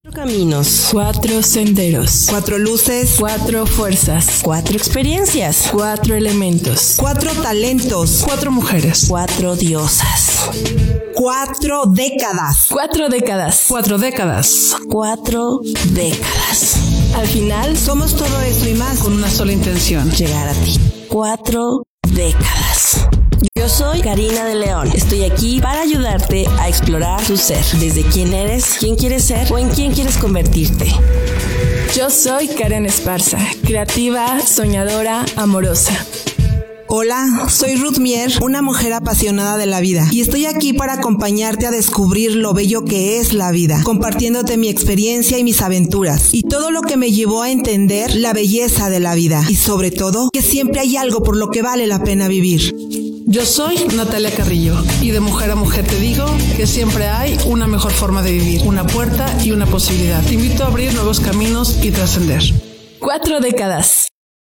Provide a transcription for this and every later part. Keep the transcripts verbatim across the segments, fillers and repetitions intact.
Cuatro caminos, cuatro senderos, cuatro luces, cuatro fuerzas, cuatro experiencias, cuatro elementos, cuatro talentos, cuatro mujeres, cuatro diosas, cuatro décadas, cuatro décadas, cuatro décadas, cuatro décadas. Al final, somos todo esto y más con una sola intención: llegar a ti. Cuatro décadas. Yo soy Karina de León. Estoy aquí para ayudarte a explorar tu ser, desde quién eres, quién quieres ser o en quién quieres convertirte. Yo soy Karen Esparza, creativa, soñadora, amorosa. Hola, soy Ruth Mier, una mujer apasionada de la vida, y estoy aquí para acompañarte a descubrir lo bello que es la vida, compartiéndote mi experiencia y mis aventuras, y todo lo que me llevó a entender la belleza de la vida, y sobre todo, que siempre hay algo por lo que vale la pena vivir. Yo soy Natalia Carrillo, y de mujer a mujer te digo que siempre hay una mejor forma de vivir, una puerta y una posibilidad. Te invito a abrir nuevos caminos y trascender. Cuatro décadas.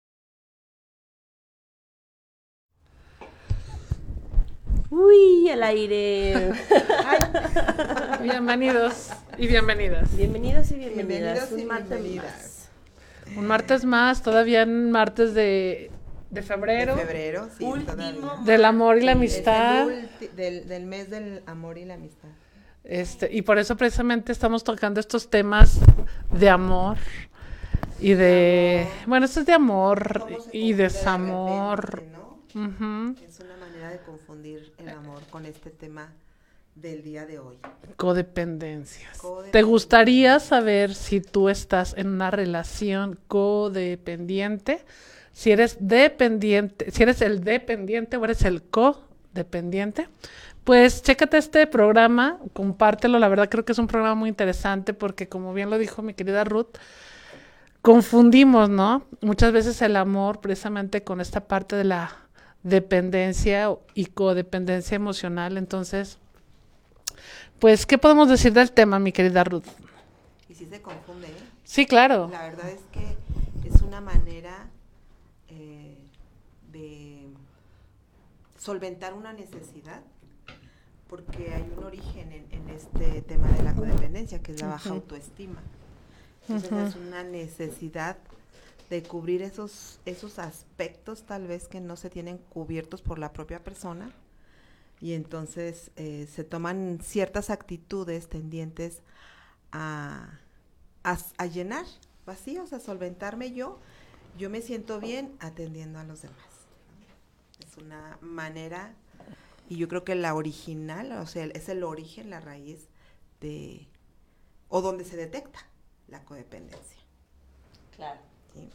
Uy, al aire. Bienvenidos y bienvenidas. Bienvenidos y bienvenidas. Bienvenidos y Un martes bienvenidas. más. Un martes más, todavía en martes de, de febrero. De febrero, sí, Último todavía. Del amor y la Es el amistad. ulti- del, del mes del amor y la amistad. Este, y por eso precisamente estamos tocando estos temas de amor y de, Amor. bueno, esto es de amor ¿Cómo se y confunde desamor. repente, ¿no? Ujú. Es una manera de confundir el amor con este tema del día de hoy. Codependencias. Codependencia. ¿Te gustaría saber si tú estás en una relación codependiente? Si eres dependiente, si eres el dependiente o eres el codependiente, pues chécate este programa, compártelo. La verdad creo que es un programa muy interesante porque, como bien lo dijo mi querida Ruth, confundimos, ¿no? Muchas veces el amor precisamente con esta parte de la dependencia y codependencia emocional. Entonces, pues, ¿qué podemos decir del tema, mi querida Ruth? Y sí se confunde, ¿eh? Sí, claro. La verdad es que es una manera eh, de solventar una necesidad, porque hay un origen en, en este tema de la codependencia, que es la baja Ujú. autoestima. Entonces Ujú. es una necesidad de cubrir esos, esos aspectos tal vez que no se tienen cubiertos por la propia persona, y entonces eh, se toman ciertas actitudes tendientes a, a, a llenar vacíos, a solventarme yo. Yo me siento bien atendiendo a los demás, ¿no? Es una manera, y yo creo que la original, o sea, es el origen, la raíz de, o donde se detecta la codependencia. Claro. ¿Sí?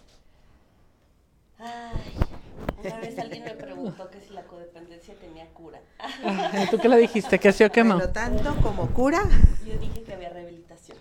Ay, una vez alguien me preguntó que si la codependencia tenía cura. Ay, ¿tú qué le dijiste? ¿Que sí o que no? Bueno, tanto como cura. Yo dije que había rehabilitación.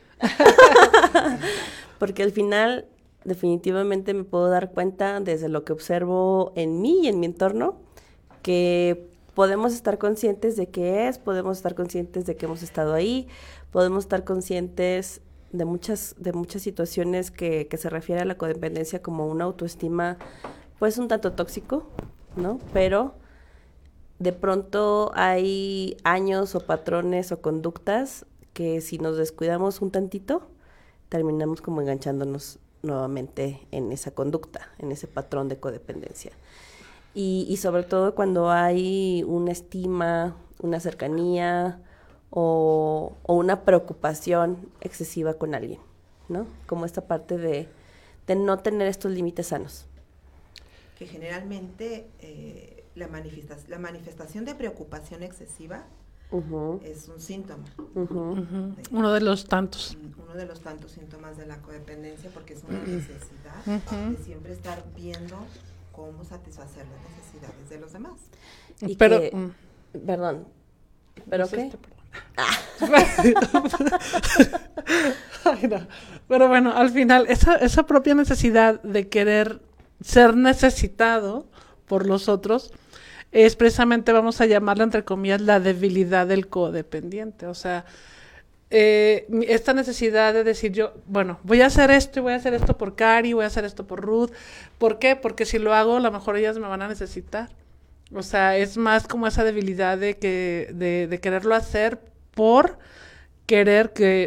Porque al final, definitivamente me puedo dar cuenta desde lo que observo en mí y en mi entorno, que podemos estar conscientes de qué es, podemos estar conscientes de que hemos estado ahí, podemos estar conscientes de muchas, de muchas situaciones que, que se refiere a la codependencia como una autoestima, pues un tanto tóxico, ¿no? Pero de pronto hay años o patrones o conductas que si nos descuidamos un tantito, terminamos como enganchándonos nuevamente en esa conducta, en ese patrón de codependencia. Y, y sobre todo cuando hay una estima, una cercanía o, o una preocupación excesiva con alguien, ¿no? Como esta parte de, de no tener estos límites sanos. Que generalmente eh, la, manifestas- la manifestación de preocupación excesiva Uh-huh, es un síntoma, uh-huh. Ujú. Uno de los tantos. uno de los tantos síntomas de la codependencia, porque es una necesidad Ujú. de siempre estar viendo cómo satisfacer las necesidades de los demás. Y Pero, que- mm, Perdón, ¿pero no sé qué? este, perdón. Ay, no. Pero bueno, al final, esa, esa propia necesidad de querer ser necesitado por los otros es precisamente, vamos a llamarla entre comillas, la debilidad del codependiente. O sea, eh, mi- esta necesidad de decir yo, bueno, voy a hacer esto y voy a hacer esto por Cari, voy a hacer esto por Ruth. ¿Por qué? Porque si lo hago, a lo mejor ellas me van a necesitar. O sea, es más como esa debilidad de que de, de quererlo hacer por querer que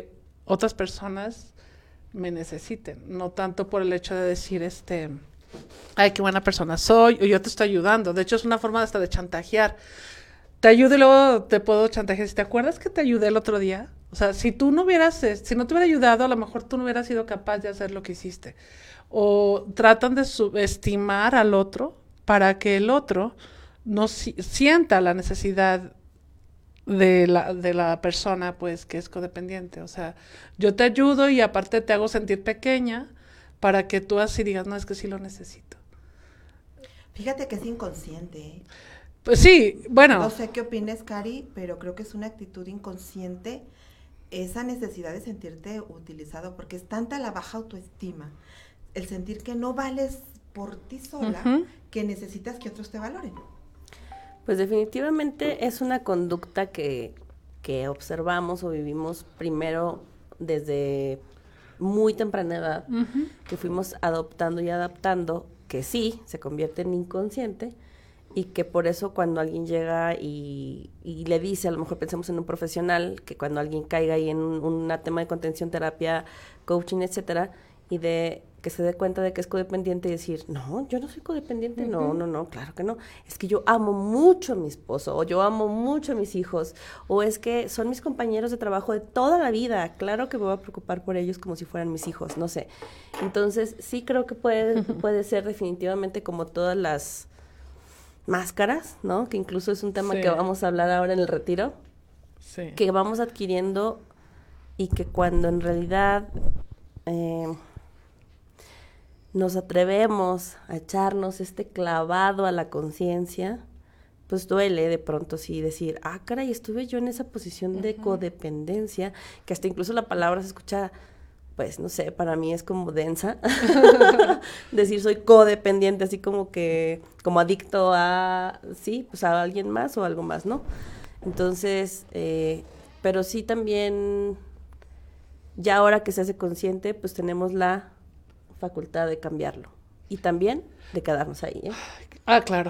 otras personas me necesiten, no tanto por el hecho de decir, este, ay, qué buena persona soy, o yo te estoy ayudando. De hecho, es una forma hasta de chantajear. Te ayudo y luego te puedo chantajear. ¿Te acuerdas que te ayudé el otro día? O sea, si tú no hubieras, si no te hubiera ayudado, a lo mejor tú no hubieras sido capaz de hacer lo que hiciste. O tratan de subestimar al otro para que el otro no si- sienta la necesidad de la, de la persona, pues, que es codependiente. O sea, yo te ayudo y aparte te hago sentir pequeña para que tú así digas, no, es que sí lo necesito. Fíjate que es inconsciente, ¿eh? Pues sí, bueno. No sé qué opines, Cari, pero creo que es una actitud inconsciente esa necesidad de sentirte utilizado, porque es tanta la baja autoestima, el sentir que no vales por ti sola, uh-huh, que necesitas que otros te valoren. Pues definitivamente es una conducta que, que observamos o vivimos primero desde muy temprana edad, uh-huh, que fuimos adoptando y adaptando, que sí, se convierte en inconsciente, y que por eso cuando alguien llega y, y le dice, a lo mejor pensemos en un profesional, que cuando alguien caiga ahí en un, un tema de contención, terapia, coaching, etcétera, y de que se dé cuenta de que es codependiente y decir, no, yo no soy codependiente, uh-huh, no, no, no, claro que no, es que yo amo mucho a mi esposo, o yo amo mucho a mis hijos, o es que son mis compañeros de trabajo de toda la vida, claro que me voy a preocupar por ellos como si fueran mis hijos, no sé. Entonces, sí creo que puede, uh-huh, puede ser definitivamente como todas las máscaras, ¿no? Que incluso es un tema, sí, que vamos a hablar ahora en el retiro, sí, que vamos adquiriendo y que cuando en realidad eh, nos atrevemos a echarnos este clavado a la conciencia, pues duele de pronto sí decir, ah, caray, estuve yo en esa posición, uh-huh, de codependencia, que hasta incluso la palabra se escucha, pues, no sé, para mí es como densa, decir soy codependiente, así como que, como adicto a, sí, pues a alguien más o algo más, ¿no? Entonces, eh, pero sí también, ya ahora que se hace consciente, pues tenemos la facultad de cambiarlo, y también de quedarnos ahí, ¿eh? Ah, claro.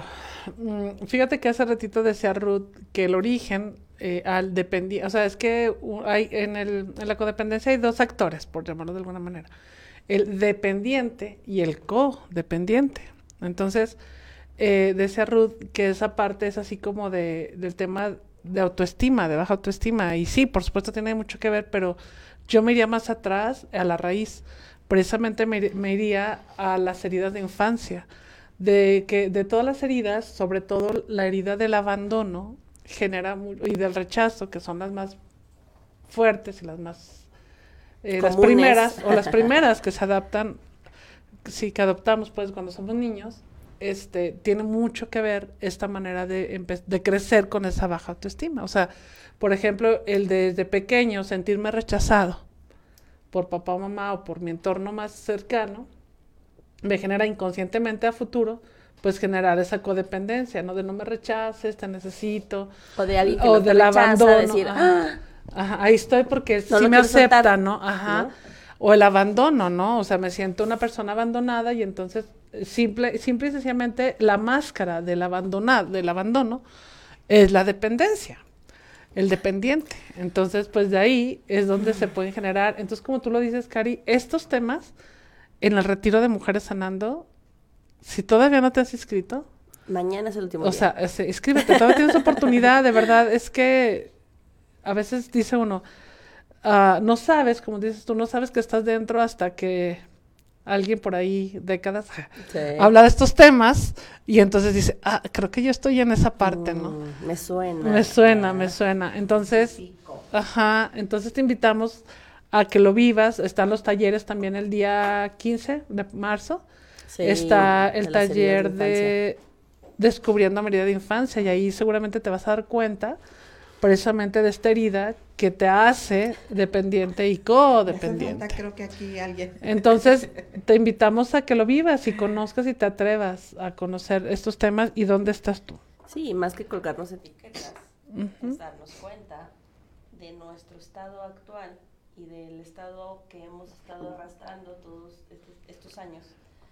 Fíjate que hace ratito decía Ruth que el origen eh, al dependiente, o sea, es que hay en, el, en la codependencia hay dos actores, por llamarlo de alguna manera, el dependiente y el codependiente. Entonces, eh, decía Ruth que esa parte es así como de del tema de autoestima, de baja autoestima, y sí, por supuesto tiene mucho que ver, pero yo me iría más atrás, a la raíz, precisamente me, me iría a las heridas de infancia, de que de todas las heridas, sobre todo la herida del abandono genera muy, y del rechazo, que son las más fuertes y las más eh, las primeras o las primeras que se adaptan, sí, que adoptamos pues cuando somos niños, este tiene mucho que ver esta manera de de crecer con esa baja autoestima. O sea, por ejemplo, el de desde pequeño sentirme rechazado por papá o mamá o por mi entorno más cercano, me genera inconscientemente a futuro, pues generar esa codependencia, ¿no? De no me rechaces, te necesito. O de alguien que o no te del rechaza, abandono. decir, Ajá, ajá, ahí estoy porque no sí me acepta, soltar, ¿no? Ajá. ¿No? O el abandono, ¿no? O sea, me siento una persona abandonada y entonces simple, simple y sencillamente la máscara del abandonado, del abandono es la dependencia. El dependiente. Entonces, pues de ahí es donde se pueden generar. Entonces, como tú lo dices, Cari, estos temas en el retiro de Mujeres Sanando, si todavía no te has inscrito. Mañana es el último o día. O sea, inscríbete, todavía tienes oportunidad, de verdad. Es que a veces dice uno, uh, no sabes, como dices tú, no sabes que estás dentro hasta que alguien por ahí, décadas, sí, habla de estos temas y entonces dice, ah, creo que yo estoy en esa parte, mm, ¿no? Me suena. Me suena, ah. me suena. Entonces, ajá, entonces te invitamos a que lo vivas. Están los talleres también el día quince de marzo. Sí, está el taller de, de Descubriendo mi herida de infancia y ahí seguramente te vas a dar cuenta precisamente de esta herida que te hace dependiente y codependiente. Creo que aquí alguien. Entonces, te invitamos a que lo vivas y conozcas y te atrevas a conocer estos temas y dónde estás tú. Sí, más que colgarnos etiquetas, uh-huh, es darnos cuenta de nuestro estado actual y del estado que hemos estado arrastrando todos estos, estos años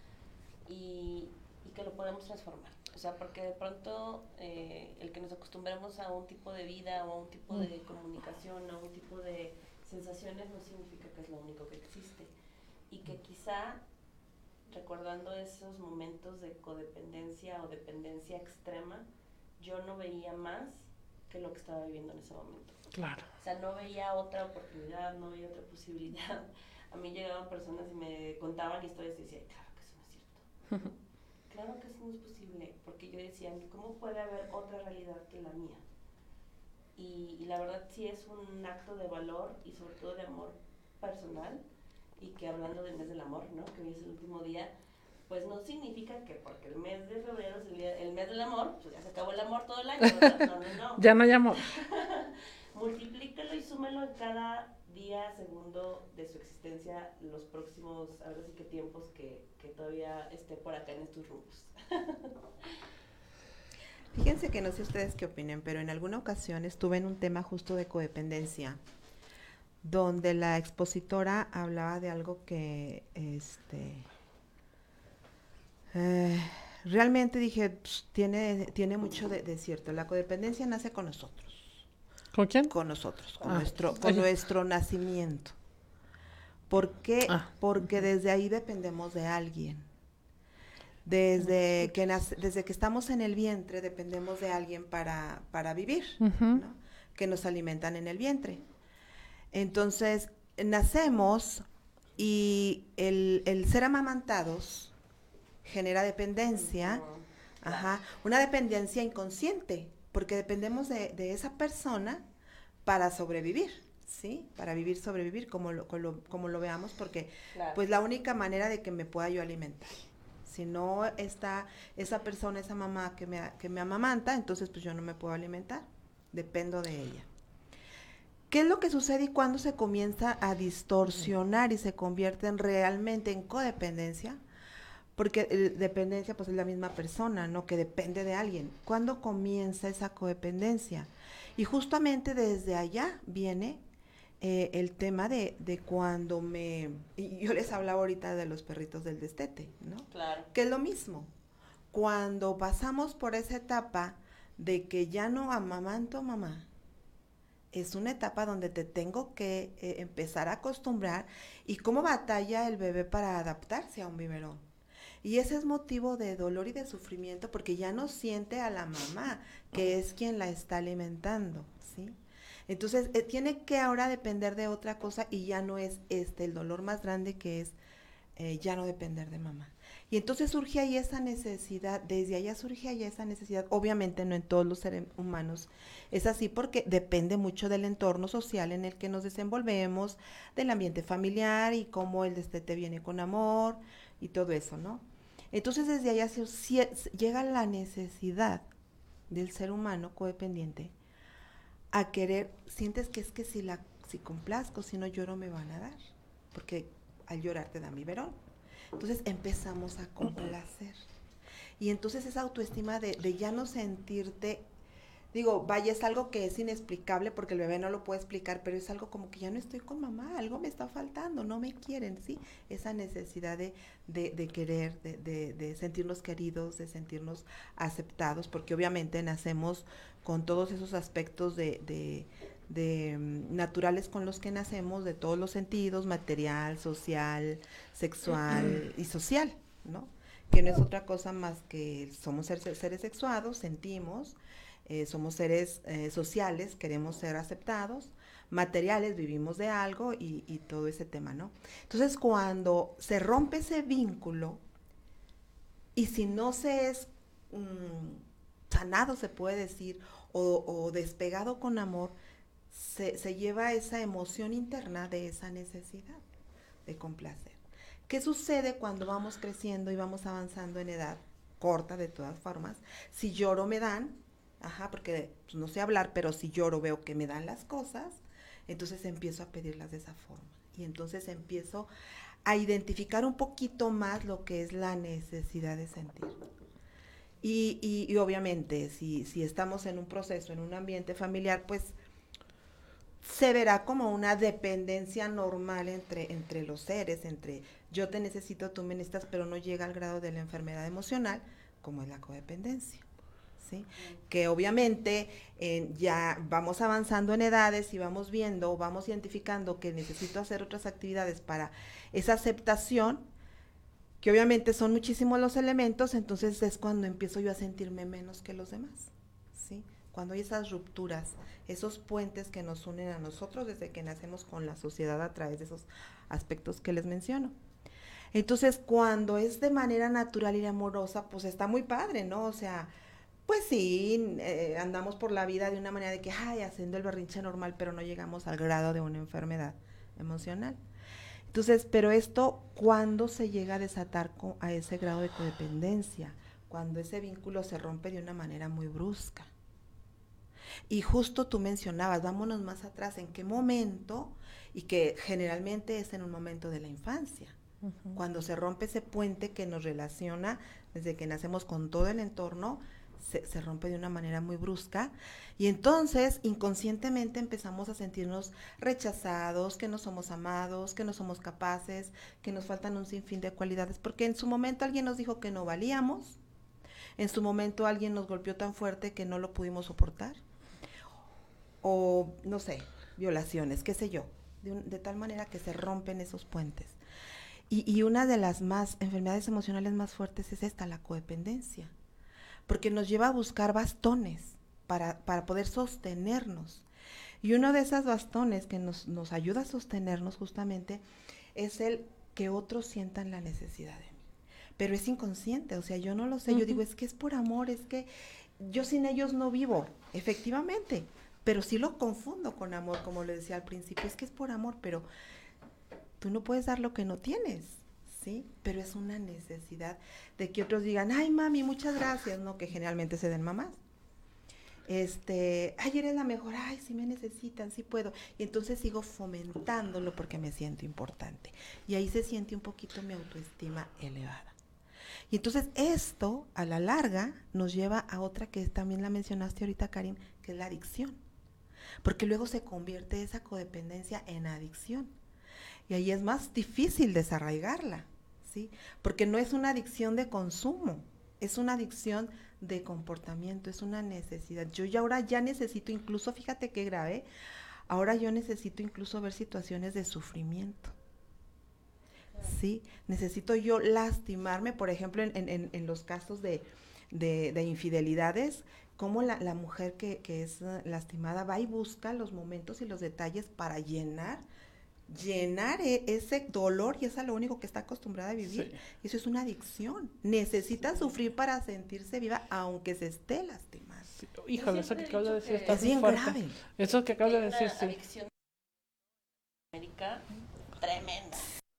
y, y que lo podemos transformar. O sea, porque de pronto eh, el que nos acostumbremos a un tipo de vida o a un tipo de comunicación, a un tipo de sensaciones no significa que es lo único que existe. Y que quizá, recordando esos momentos de codependencia o dependencia extrema, yo no veía más que lo que estaba viviendo en ese momento. Claro. O sea, no veía otra oportunidad, no veía otra posibilidad. A mí llegaban personas y me contaban historias y decía, claro que eso no es cierto. Claro que eso no es posible, porque yo decía, ¿cómo puede haber otra realidad que la mía? Y, y la verdad sí es un acto de valor y sobre todo de amor personal, y que hablando del mes del amor, ¿no? Que hoy es el último día, pues no significa que porque el mes de febrero es el, día, el mes del amor, pues ya se acabó el amor todo el año, ¿verdad? No, no, no. Ya no hay amor. Multiplícalo y súmelo en cada día, segundo de su existencia, los próximos, ahora sí que tiempos que, que todavía esté por acá en estos rumbos. Fíjense que no sé ustedes qué opinen, pero en alguna ocasión estuve en un tema justo de codependencia, donde la expositora hablaba de algo que, este, eh, realmente dije, pues, tiene, tiene mucho de, de cierto. La codependencia nace con nosotros. ¿Con quién? Con nosotros, con, Ah, nuestro, con nuestro nacimiento. ¿Por qué? Ah. Porque desde ahí dependemos de alguien. Desde que, nace, desde que estamos en el vientre dependemos de alguien para, para vivir, Uh-huh. ¿no? Que nos alimentan en el vientre. Entonces, nacemos y el, el ser amamantados genera dependencia, ajá, una dependencia inconsciente, porque dependemos de, de esa persona para sobrevivir, ¿sí? Para vivir, sobrevivir, como lo, como lo, como lo veamos, porque Claro. pues la única manera de que me pueda yo alimentar. Si no está esa persona, esa mamá que me, que me amamanta, entonces pues yo no me puedo alimentar, dependo de ella. ¿Qué es lo que sucede y cuándo se comienza a distorsionar y se convierte en realmente en codependencia? Porque eh, dependencia pues es la misma persona, ¿no? Que depende de alguien. ¿Cuándo comienza esa codependencia? Y justamente desde allá viene eh, el tema de, de cuando me... Y yo les hablaba ahorita de los perritos del destete, ¿no? Claro. Que es lo mismo. Cuando pasamos por esa etapa de que ya no amamanto a mamá, es una etapa donde te tengo que eh, empezar a acostumbrar y cómo batalla el bebé para adaptarse a un biberón. Y ese es motivo de dolor y de sufrimiento porque ya no siente a la mamá, que es quien la está alimentando, ¿sí? Entonces, eh, tiene que ahora depender de otra cosa y ya no es este el dolor más grande que es eh, ya no depender de mamá. Y entonces surge ahí esa necesidad, desde allá surge ahí esa necesidad, obviamente no en todos los seres humanos es así porque depende mucho del entorno social en el que nos desenvolvemos, del ambiente familiar y cómo el destete viene con amor y todo eso, ¿no? Entonces desde allá se, se, llega la necesidad del ser humano codependiente a querer, sientes que es que si la si complazco, si no lloro me van a dar, porque al llorar te dan biberón. Entonces empezamos a complacer. Y entonces esa autoestima de, de ya no sentirte, digo, vaya, es algo que es inexplicable porque el bebé no lo puede explicar, pero es algo como que ya no estoy con mamá, algo me está faltando, no me quieren, ¿sí? Esa necesidad de, de, de querer, de, de, de sentirnos queridos, de sentirnos aceptados, porque obviamente nacemos con todos esos aspectos de, de, de um, naturales con los que nacemos, de todos los sentidos, material, social, sexual y social, ¿no? Que no es otra cosa más que somos seres, seres sexuados, sentimos, eh, somos seres eh, sociales, queremos ser aceptados, materiales, vivimos de algo y, y todo ese tema, ¿no? Entonces, cuando se rompe ese vínculo y si no se es mmm, sanado, se puede decir, o, o despegado con amor, se, se lleva esa emoción interna de esa necesidad de complacer. ¿Qué sucede cuando vamos creciendo y vamos avanzando en edad corta de todas formas? Si lloro me dan, ajá, porque pues, no sé hablar, pero si lloro veo que me dan las cosas, entonces empiezo a pedirlas de esa forma. Y entonces empiezo a identificar un poquito más lo que es la necesidad de sentir. Y, y, y obviamente, si, si estamos en un proceso, en un ambiente familiar, pues se verá como una dependencia normal entre, entre los seres, entre yo te necesito, tú me necesitas, pero no llega al grado de la enfermedad emocional, como es la codependencia, ¿sí? Que obviamente eh, ya vamos avanzando en edades y vamos viendo, vamos identificando que necesito hacer otras actividades para esa aceptación, que obviamente son muchísimos los elementos, entonces es cuando empiezo yo a sentirme menos que los demás, ¿sí? Cuando hay esas rupturas, esos puentes que nos unen a nosotros desde que nacemos con la sociedad a través de esos aspectos que les menciono. Entonces, cuando es de manera natural y amorosa, pues está muy padre, ¿no? O sea, pues sí, eh, andamos por la vida de una manera de que, ay, haciendo el berrinche normal, pero no llegamos al grado de una enfermedad emocional. Entonces, pero esto, ¿cuándo se llega a desatar con, a ese grado de codependencia? Cuando ese vínculo se rompe de una manera muy brusca. Y justo tú mencionabas, vámonos más atrás, ¿en qué momento? Y que generalmente es en un momento de la infancia. Uh-huh. Cuando se rompe ese puente que nos relaciona desde que nacemos con todo el entorno, se, se rompe de una manera muy brusca, y entonces inconscientemente empezamos a sentirnos rechazados, que no somos amados, que no somos capaces, que nos faltan un sinfín de cualidades, porque en su momento alguien nos dijo que no valíamos, en su momento alguien nos golpeó tan fuerte que no lo pudimos soportar, o no sé, violaciones, qué sé yo, de, un, de tal manera que se rompen esos puentes. Y, y una de las más enfermedades emocionales más fuertes es esta, la codependencia, porque nos lleva a buscar bastones para, para poder sostenernos. Y uno de esos bastones que nos, nos ayuda a sostenernos justamente es el que otros sientan la necesidad de mí. Pero es inconsciente, o sea, yo no lo sé, uh-huh. Yo digo, es que es por amor, es que yo sin ellos no vivo, efectivamente, pero sí lo confundo con amor, como le decía al principio, es que es por amor, pero tú no puedes dar lo que no tienes, ¿sí? Pero es una necesidad de que otros digan, ay, mami, muchas gracias, ¿no? Que generalmente se den mamás. Este, ay, eres la mejor, ay, sí me necesitan, sí puedo. Y entonces sigo fomentándolo porque me siento importante. Y ahí se siente un poquito mi autoestima elevada. Y entonces esto, a la larga, nos lleva a otra que también la mencionaste ahorita, Karin, que es la adicción. Porque luego se convierte esa codependencia en adicción. Y ahí es más difícil desarraigarla, ¿sí? Porque no es una adicción de consumo, es una adicción de comportamiento, es una necesidad. Yo ya ahora ya necesito, incluso, fíjate qué grave, ahora yo necesito incluso ver situaciones de sufrimiento, ¿sí? Necesito yo lastimarme, por ejemplo, en, en, en los casos de, de, de infidelidades, como la, la mujer que, que es lastimada va y busca los momentos y los detalles para llenar llenar ese dolor, y es a lo único que está acostumbrada a vivir. Sí. Eso es una adicción. Necesita sufrir para sentirse viva, aunque se esté lastimada. Sí. Híjole, eso que acabas de decir está bien grave. Eso que acabas de decir, sí. Adicción en América tremenda.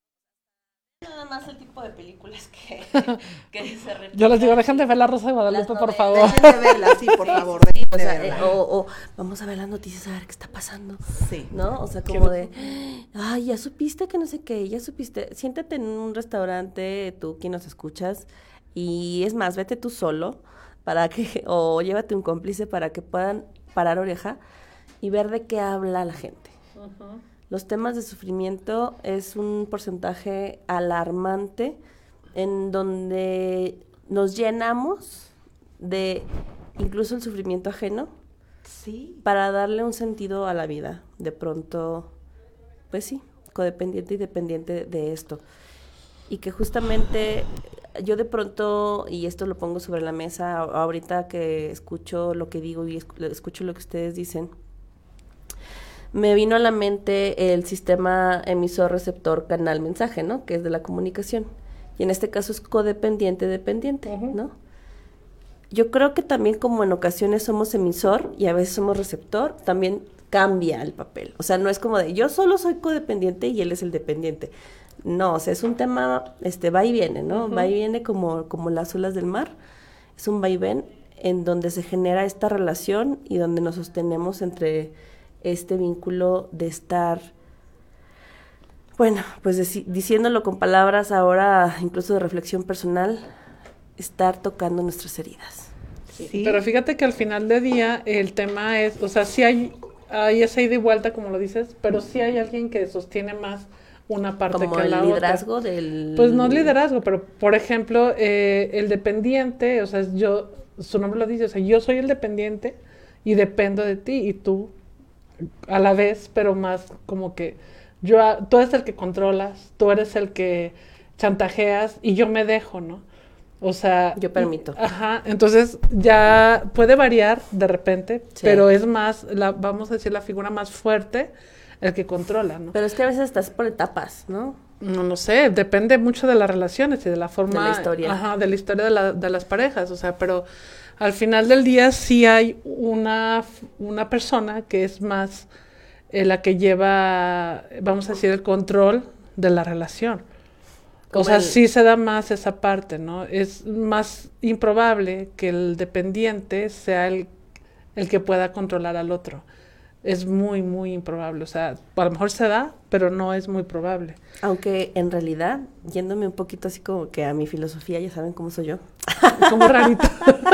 Nada más el tipo de películas que, que se repiten. Yo les digo, dejen de ver La Rosa de Guadalupe, por favor. Dejen de verla, sí, por favor. Sí, sí, o, sea, eh, o, o vamos a ver las noticias, a ver qué está pasando. Sí. ¿No? O sea, como de, ay, ya supiste que no sé qué, ya supiste. Siéntate en un restaurante, tú, quien nos escuchas, y es más, vete tú solo, para que, o llévate un cómplice para que puedan parar oreja y ver de qué habla la gente. Uh-huh. Los temas de sufrimiento es un porcentaje alarmante en donde nos llenamos de incluso el sufrimiento ajeno, sí, para darle un sentido a la vida. De pronto, pues sí, codependiente y dependiente de esto. Y que justamente yo de pronto, y esto lo pongo sobre la mesa ahorita que escucho lo que digo y escucho lo que ustedes dicen, me vino a la mente el sistema emisor-receptor-canal-mensaje, ¿no? Que es de la comunicación. Y en este caso es codependiente-dependiente, uh-huh. ¿no? Yo creo que también como en ocasiones somos emisor y a veces somos receptor, también cambia el papel. O sea, no es como de yo solo soy codependiente y él es el dependiente. No, o sea, es un tema, este, va y viene, ¿no? Uh-huh. Va y viene como, como las olas del mar. Es un va y ven en donde se genera esta relación y donde nos sostenemos entre este vínculo de estar, bueno, pues deci- diciéndolo con palabras ahora incluso de reflexión personal, estar tocando nuestras heridas. Sí. Pero fíjate que al final del día el tema es, o sea, sí hay, hay esa ida y vuelta, como lo dices, pero sí hay alguien que sostiene más una parte como que la otra. Como el liderazgo del... Pues no liderazgo, pero por ejemplo, eh, el dependiente, o sea, yo su nombre lo dice, o sea, yo soy el dependiente y dependo de ti y tú a la vez, pero más como que yo, tú eres el que controlas, tú eres el que chantajeas y yo me dejo, ¿no? O sea... Yo permito. Ajá, entonces ya puede variar de repente, sí. pero es más, la, vamos a decir, la figura más fuerte, el que controla, ¿no? Pero es que a veces estás por etapas, ¿no? No lo sé, depende mucho de las relaciones y de la forma... De la historia. Ajá, de la historia de, la, de las parejas, o sea, pero al final del día sí hay una, una persona que es más eh, la que lleva, vamos a decir, el control de la relación. O sea, el... sí se da más esa parte, ¿no? Es más improbable que el dependiente sea el, el que pueda controlar al otro. Es muy, muy improbable. O sea, a lo mejor se da, pero no es muy probable. Aunque en realidad, yéndome un poquito así como que a mi filosofía, ya saben cómo soy yo. Como rarito.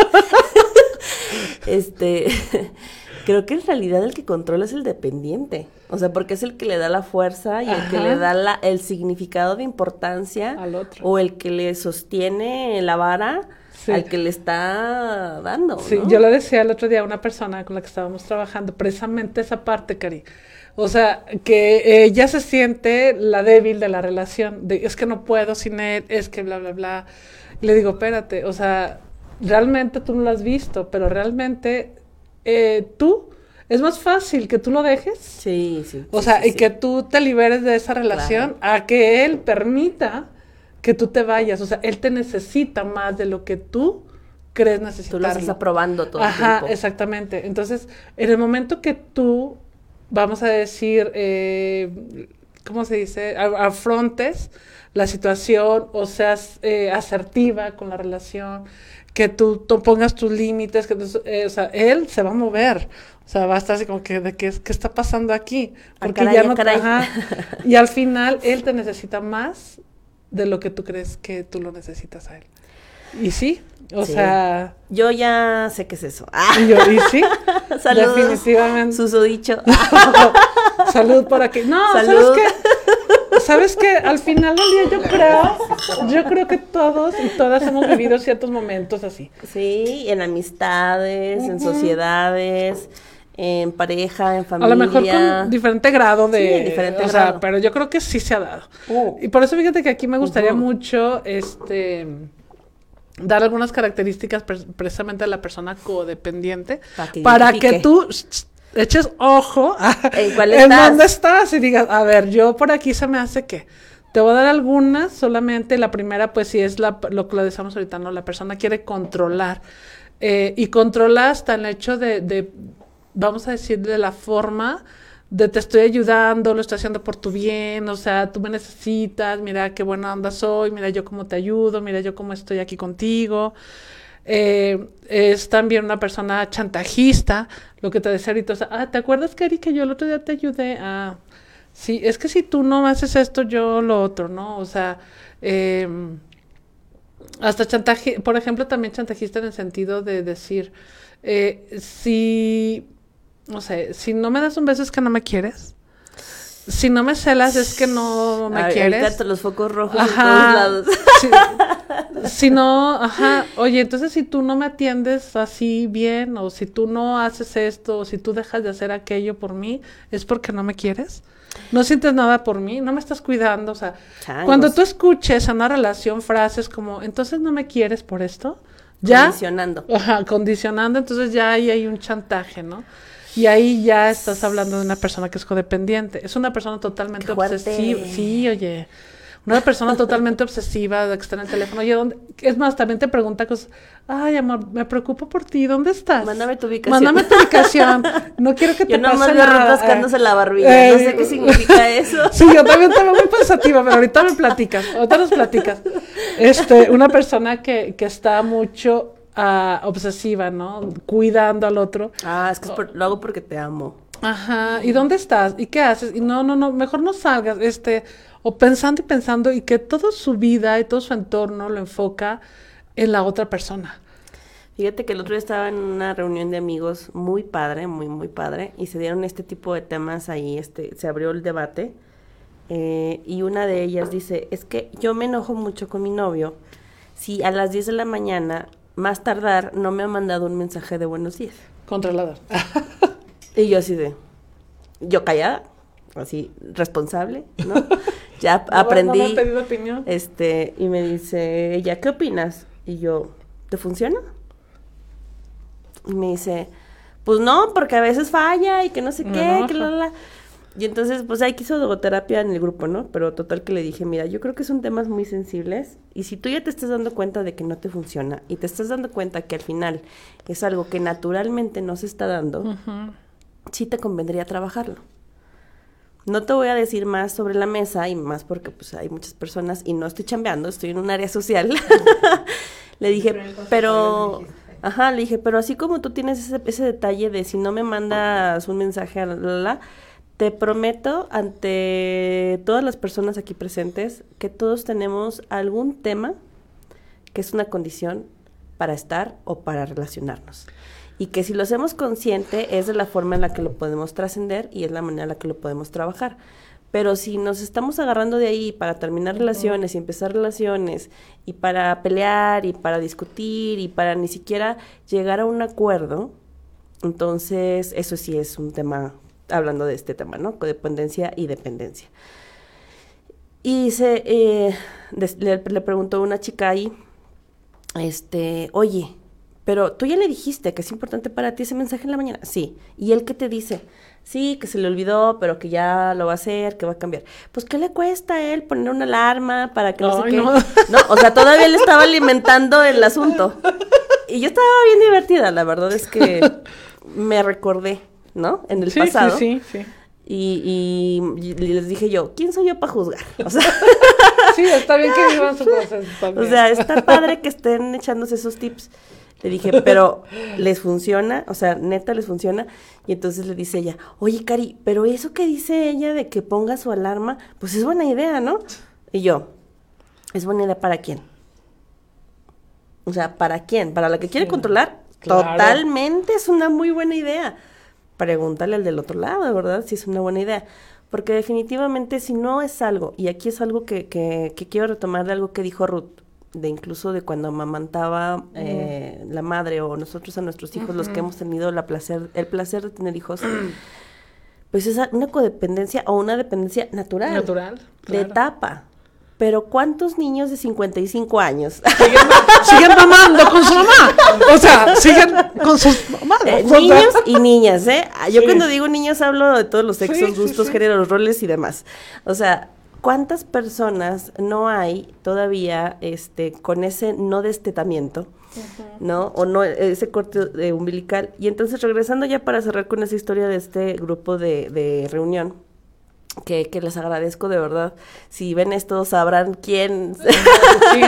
este, creo que en realidad el que controla es el dependiente. O sea, porque es el que le da la fuerza y Ajá. el que le da la, el significado de importancia al otro. O el que le sostiene la vara sí. al que le está dando, Sí, ¿no? yo le decía el otro día a una persona con la que estábamos trabajando, precisamente esa parte, Cari. O sea, que ella se siente la débil de la relación, de es que no puedo sin él, es que bla, bla, bla. Y le digo, espérate, o sea, realmente tú no lo has visto, pero realmente eh, tú... Es más fácil que tú lo dejes. Sí, sí. O sí, sea, sí, y sí. que tú te liberes de esa relación claro. a que él permita que tú te vayas. O sea, él te necesita más de lo que tú crees necesitarlo. Tú lo estás aprobando todo Ajá, el tiempo. Exactamente. Entonces, en el momento que tú, vamos a decir, eh, ¿cómo se dice? Afrontes la situación o seas eh, asertiva con la relación, que tú, tú pongas tus límites, que tú, eh, o sea, él se va a mover. O sea, va a estar así como que, ¿de qué, qué está pasando aquí? Porque caray, ya no... caray. Ajá, y al final, él te necesita más de lo que tú crees que tú lo necesitas a él. Y sí, o sí. sea... Yo ya sé qué es eso. Y, yo, y sí, Saludos, definitivamente. susodicho. Salud por aquí. No, Salud. ¿sabes qué? ¿Sabes qué? Al final del día yo creo, yo creo que todos y todas hemos vivido ciertos momentos así. Sí, en amistades, uh-huh. en sociedades... En pareja, en familia. A lo mejor con diferente grado de... Sí, diferente o grado. sea, pero yo creo que sí se ha dado. Uh. Y por eso fíjate que aquí me gustaría uh-huh. mucho, este... dar algunas características pre- precisamente de la persona codependiente. Para que, para que tú eches ojo a, ¿En, cuál en estás? dónde estás y digas, a ver, yo por aquí se me hace que... Te voy a dar algunas, solamente la primera, pues sí es la, lo que lo decíamos ahorita, ¿no? La persona quiere controlar. Eh, y controla hasta el hecho de... de vamos a decir, de la forma de te estoy ayudando, lo estoy haciendo por tu bien, o sea, tú me necesitas, mira qué buena onda soy, mira yo cómo te ayudo, mira yo cómo estoy aquí contigo. Eh, es también una persona chantajista, lo que te decía ahorita, o sea, ah, ¿te acuerdas, Cari, que yo el otro día te ayudé? Ah, sí, es que si tú no haces esto, yo lo otro, ¿no? O sea, eh, hasta chantaje, por ejemplo, también chantajista en el sentido de decir, eh, si... no sé, si no me das un beso es que no me quieres. Si no me celas es que no me a, quieres. Ahorita los focos rojos ajá, en todos lados. Si, si no, ajá, oye, entonces si tú no me atiendes así bien, o si tú no haces esto, o si tú dejas de hacer aquello por mí, es porque no me quieres. No sientes nada por mí, no me estás cuidando, o sea, Changos. Cuando tú escuches en una relación frases como, entonces no me quieres por esto, ya. Condicionando. Ajá, condicionando, entonces ya ahí hay un chantaje, ¿no? Y ahí ya estás hablando de una persona que es codependiente. Es una persona totalmente obsesiva. Sí, oye. Una persona totalmente obsesiva de que está en el teléfono. Oye, ¿dónde? Es más, también te pregunta cosas. Ay, amor, me preocupo por ti. ¿Dónde estás? Mándame tu ubicación. Mándame tu ubicación. No quiero que te yo pase nada. Yo nomás veo rascándose eh, la barbilla. Eh, no sé qué significa eso. Sí, yo también te veo muy pensativa, pero ahorita me platicas. Ahorita nos platicas. Este, una persona que, que está mucho... Uh, obsesiva, ¿no? Cuidando al otro. Ah, es que es por, lo hago porque te amo. Ajá, ¿y dónde estás? ¿Y qué haces? Y no, no, no, mejor no salgas, este, o pensando y pensando, y que toda su vida y todo su entorno lo enfoca en la otra persona. Fíjate que el otro día estaba en una reunión de amigos muy padre, muy, muy padre, y se dieron este tipo de temas ahí, este, se abrió el debate, eh, y una de ellas dice, es que yo me enojo mucho con mi novio, si a las diez de la mañana más tardar, no me ha mandado un mensaje de buenos días. Controlador. Y yo así de, yo callada, así, responsable, ¿no? Ya No, aprendí. no me he pedido opinión. Este, y me dice ella, ¿qué opinas? Y yo, ¿te funciona? Y me dice, pues no, porque a veces falla y que no sé Me qué, enoja. que la, la, la. Y entonces, pues ahí quiso logoterapia en el grupo, ¿no? Pero total que le dije, mira, yo creo que son temas muy sensibles y si tú ya te estás dando cuenta de que no te funciona y te estás dando cuenta que al final es algo que naturalmente no se está dando, Ujú. sí te convendría trabajarlo. No te voy a decir más sobre la mesa y más porque pues hay muchas personas y no estoy chambeando, estoy en un área social. Le dije, pero... Ajá, le dije, pero así como tú tienes ese, ese detalle de si no me mandas un mensaje a la, la, la, te prometo ante todas las personas aquí presentes que todos tenemos algún tema que es una condición para estar o para relacionarnos. Y que si lo hacemos consciente es de la forma en la que lo podemos trascender y es la manera en la que lo podemos trabajar. Pero si nos estamos agarrando de ahí para terminar uh-huh. relaciones y empezar relaciones y para pelear y para discutir y para ni siquiera llegar a un acuerdo, entonces eso sí es un tema, hablando de este tema, ¿no? Codependencia y dependencia. Y se, eh, des, le, le preguntó una chica ahí, este, oye, pero tú ya le dijiste que es importante para ti ese mensaje en la mañana. Sí. ¿Y él qué te dice? Sí, que se le olvidó, pero que ya lo va a hacer, que va a cambiar. Pues, ¿qué le cuesta a él poner una alarma para que no Ay, sé qué? no. No, o sea, todavía le estaba alimentando el asunto. Y yo estaba bien divertida, la verdad es que me recordé, ¿no? En el sí, pasado. Sí, sí, sí. Y, y, y les dije yo, ¿quién soy yo para juzgar? O sea, sí, está bien que vivan su proceso también. O sea, está padre que estén echándose esos tips. Le dije, pero ¿les funciona? O sea, ¿neta les funciona? Y entonces le dice ella, oye, Cari, pero eso que dice ella de que ponga su alarma, pues es buena idea, ¿no? Y yo, ¿es buena idea para quién? O sea, ¿para quién? ¿Para la que quiere sí, controlar? Claro. Totalmente es una muy buena idea. Pregúntale al del otro lado, ¿verdad? Si es una buena idea. Porque definitivamente si no es algo, y aquí es algo que, que, que quiero retomar de algo que dijo Ruth, de incluso de cuando amamantaba uh-huh. eh, la madre o nosotros a nuestros hijos, uh-huh. los que hemos tenido la placer, el placer de tener hijos, pues es una codependencia o una dependencia natural. Natural, claro. De etapa. Pero ¿cuántos niños de cincuenta y cinco años? Siguen, siguen mamando con su mamá. O sea, siguen con sus mamás. Eh, niños y niñas, ¿eh? Yo sí. Cuando digo niños hablo de todos los sexos, sí, gustos, sí, sí. géneros, roles y demás. O sea, ¿cuántas personas no hay todavía este con ese no destetamiento, uh-huh. ¿no? O no ese corte de umbilical. Y entonces, regresando ya para cerrar con esa historia de este grupo de, de reunión, que, que les agradezco de verdad. Si ven esto, sabrán quién. Sí.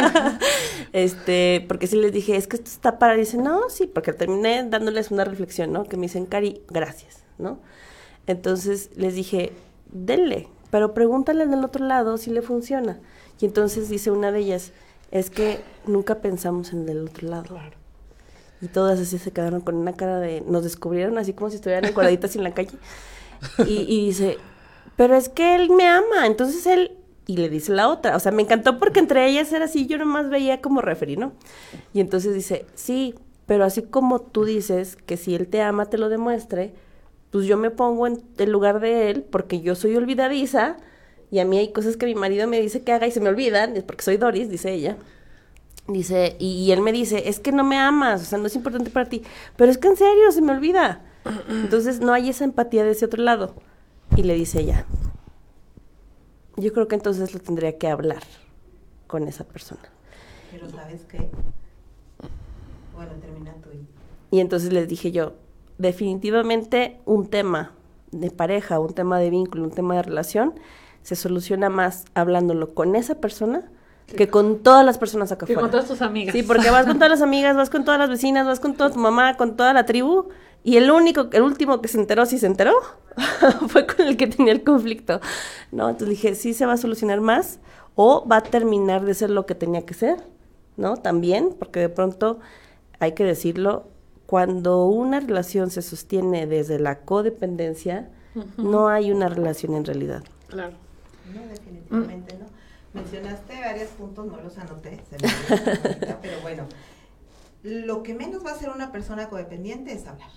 este, porque sí les dije, es que esto está para... Y dicen, no, sí, porque terminé dándoles una reflexión, ¿no? Que me dicen, Cari, gracias, ¿no? Entonces, les dije, denle. Pero pregúntale al del otro lado si le funciona. Y entonces dice una de ellas, es que nunca pensamos en el del otro lado. Claro. Y todas así se quedaron con una cara de, nos descubrieron así como si estuvieran encuadraditas en la calle. Y, y dice, pero es que él me ama, entonces él, y le dice la otra. O sea, me encantó porque entre ellas era así, yo nomás veía como referí, ¿no? Y entonces dice, sí, pero así como tú dices que si él te ama te lo demuestre, pues yo me pongo en el lugar de él porque yo soy olvidadiza y a mí hay cosas que mi marido me dice que haga y se me olvidan, es porque soy Doris, dice ella. Dice, y, y él me dice, es que no me amas, o sea, no es importante para ti, pero es que en serio, se me olvida. Entonces no hay esa empatía de ese otro lado. Y le dice ella, yo creo que entonces lo tendría que hablar con esa persona. Pero ¿sabes qué? Bueno, termina tú. Y entonces les dije yo, definitivamente un tema de pareja, un tema de vínculo, un tema de relación, se soluciona más hablándolo con esa persona sí. que con todas las personas acá que afuera. Con todas tus amigas. Sí, porque vas con todas las amigas, vas con todas las vecinas, vas con toda tu mamá, con toda la tribu, y el único, el último que se enteró, sí se enteró, fue con el que tenía el conflicto, ¿no? Entonces dije, sí se va a solucionar más, o va a terminar de ser lo que tenía que ser, ¿no? También, porque de pronto, hay que decirlo, cuando una relación se sostiene desde la codependencia, uh-huh. no hay una relación en realidad. Claro. No, definitivamente mm. no. Mencionaste varios puntos, no los anoté, se me olvidó, pero bueno. lo que menos va a hacer una persona codependiente es hablar.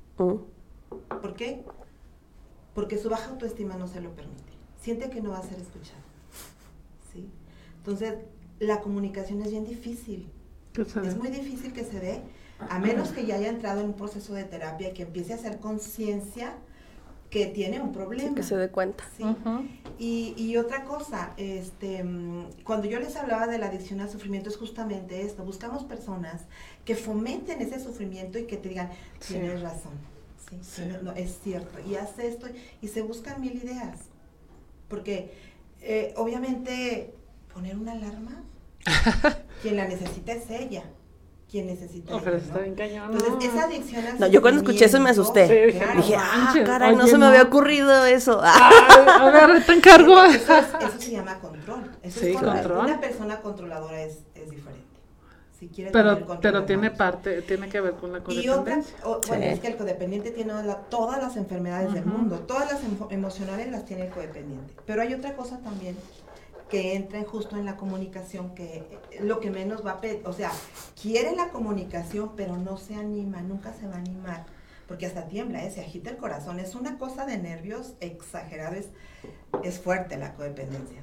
Mm. ¿Por qué? Porque su baja autoestima no se lo permite. Siente que no va a ser escuchado. ¿Sí? Entonces, la comunicación es bien difícil. Es muy difícil que se dé, a menos que ya haya entrado en un proceso de terapia y que empiece a hacer conciencia que tiene un problema. Sí, que se dé cuenta. Sí. Uh-huh. Y, y otra cosa, este, cuando yo les hablaba de la adicción al sufrimiento es justamente esto, buscamos personas que fomenten ese sufrimiento y que te digan, tienes sí. razón, ¿sí? Sí. No, no, es cierto, y haz esto, y se buscan mil ideas, porque eh, obviamente poner una alarma, quien la necesita es ella. Quien necesita oh, pero ella, está ¿no? bien cañón. Entonces, esa adicción al no, yo cuando escuché eso me asusté. Sí, claro. Dije, ah, manches, caray, oye, no se me no. había ocurrido eso. Ay, a ver, te encargo. Eso, es, eso se llama control. Eso Sí, es control. control. Una persona controladora es, es diferente. Si quiere pero tener control pero de tiene manos. parte, tiene que ver con la Y otra, codependencia. o, bueno, Sí. es que el codependiente tiene la, todas las enfermedades Uh-huh. del mundo, todas las emo- emocionales las tiene el codependiente. Pero hay otra cosa también que entra justo en la comunicación, que lo que menos va a pedir, o sea, quiere la comunicación, pero no se anima, nunca se va a animar, porque hasta tiembla, ¿eh? Se agita el corazón, es una cosa de nervios exagerada, es, es fuerte la codependencia.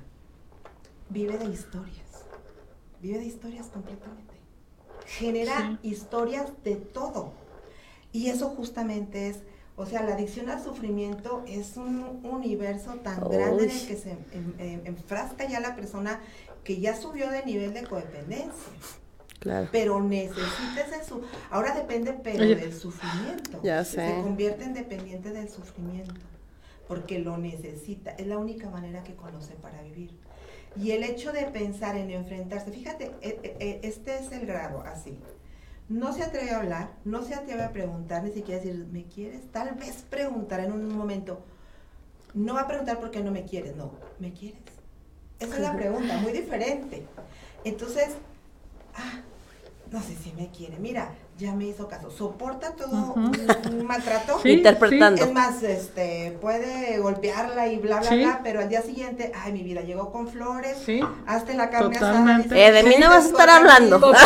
Vive de historias, vive de historias completamente, genera Sí. historias de todo, y eso justamente es, o sea, la adicción al sufrimiento es un universo tan Uy. grande en el que se en, en, enfrasca ya la persona que ya subió de nivel de codependencia. Claro. Pero necesita ese su... Ahora depende, pero Oye, del sufrimiento. ya Se sé. convierte en dependiente del sufrimiento, porque lo necesita. Es la única manera que conoce para vivir. Y el hecho de pensar en enfrentarse, fíjate, e- e- este es el grado, así. No se atreve a hablar, no se atreve a preguntar, ni siquiera decir, ¿me quieres? Tal vez preguntar en un momento. No va a preguntar por qué no me quieres, no, ¿me quieres? Esa es la pregunta, muy diferente. Entonces, ah, no sé si me quiere. Mira, ya me hizo caso. Soporta todo Uh-huh. un, un maltrato. Sí, Interpretando. Es más, este, puede golpearla y bla, bla, Sí. bla, pero al día siguiente, ay, mi vida, llegó con flores, Sí. hazte la carne Totalmente. asada. dice, Eh, de mí no vas a estar "Felices hablando". cosas".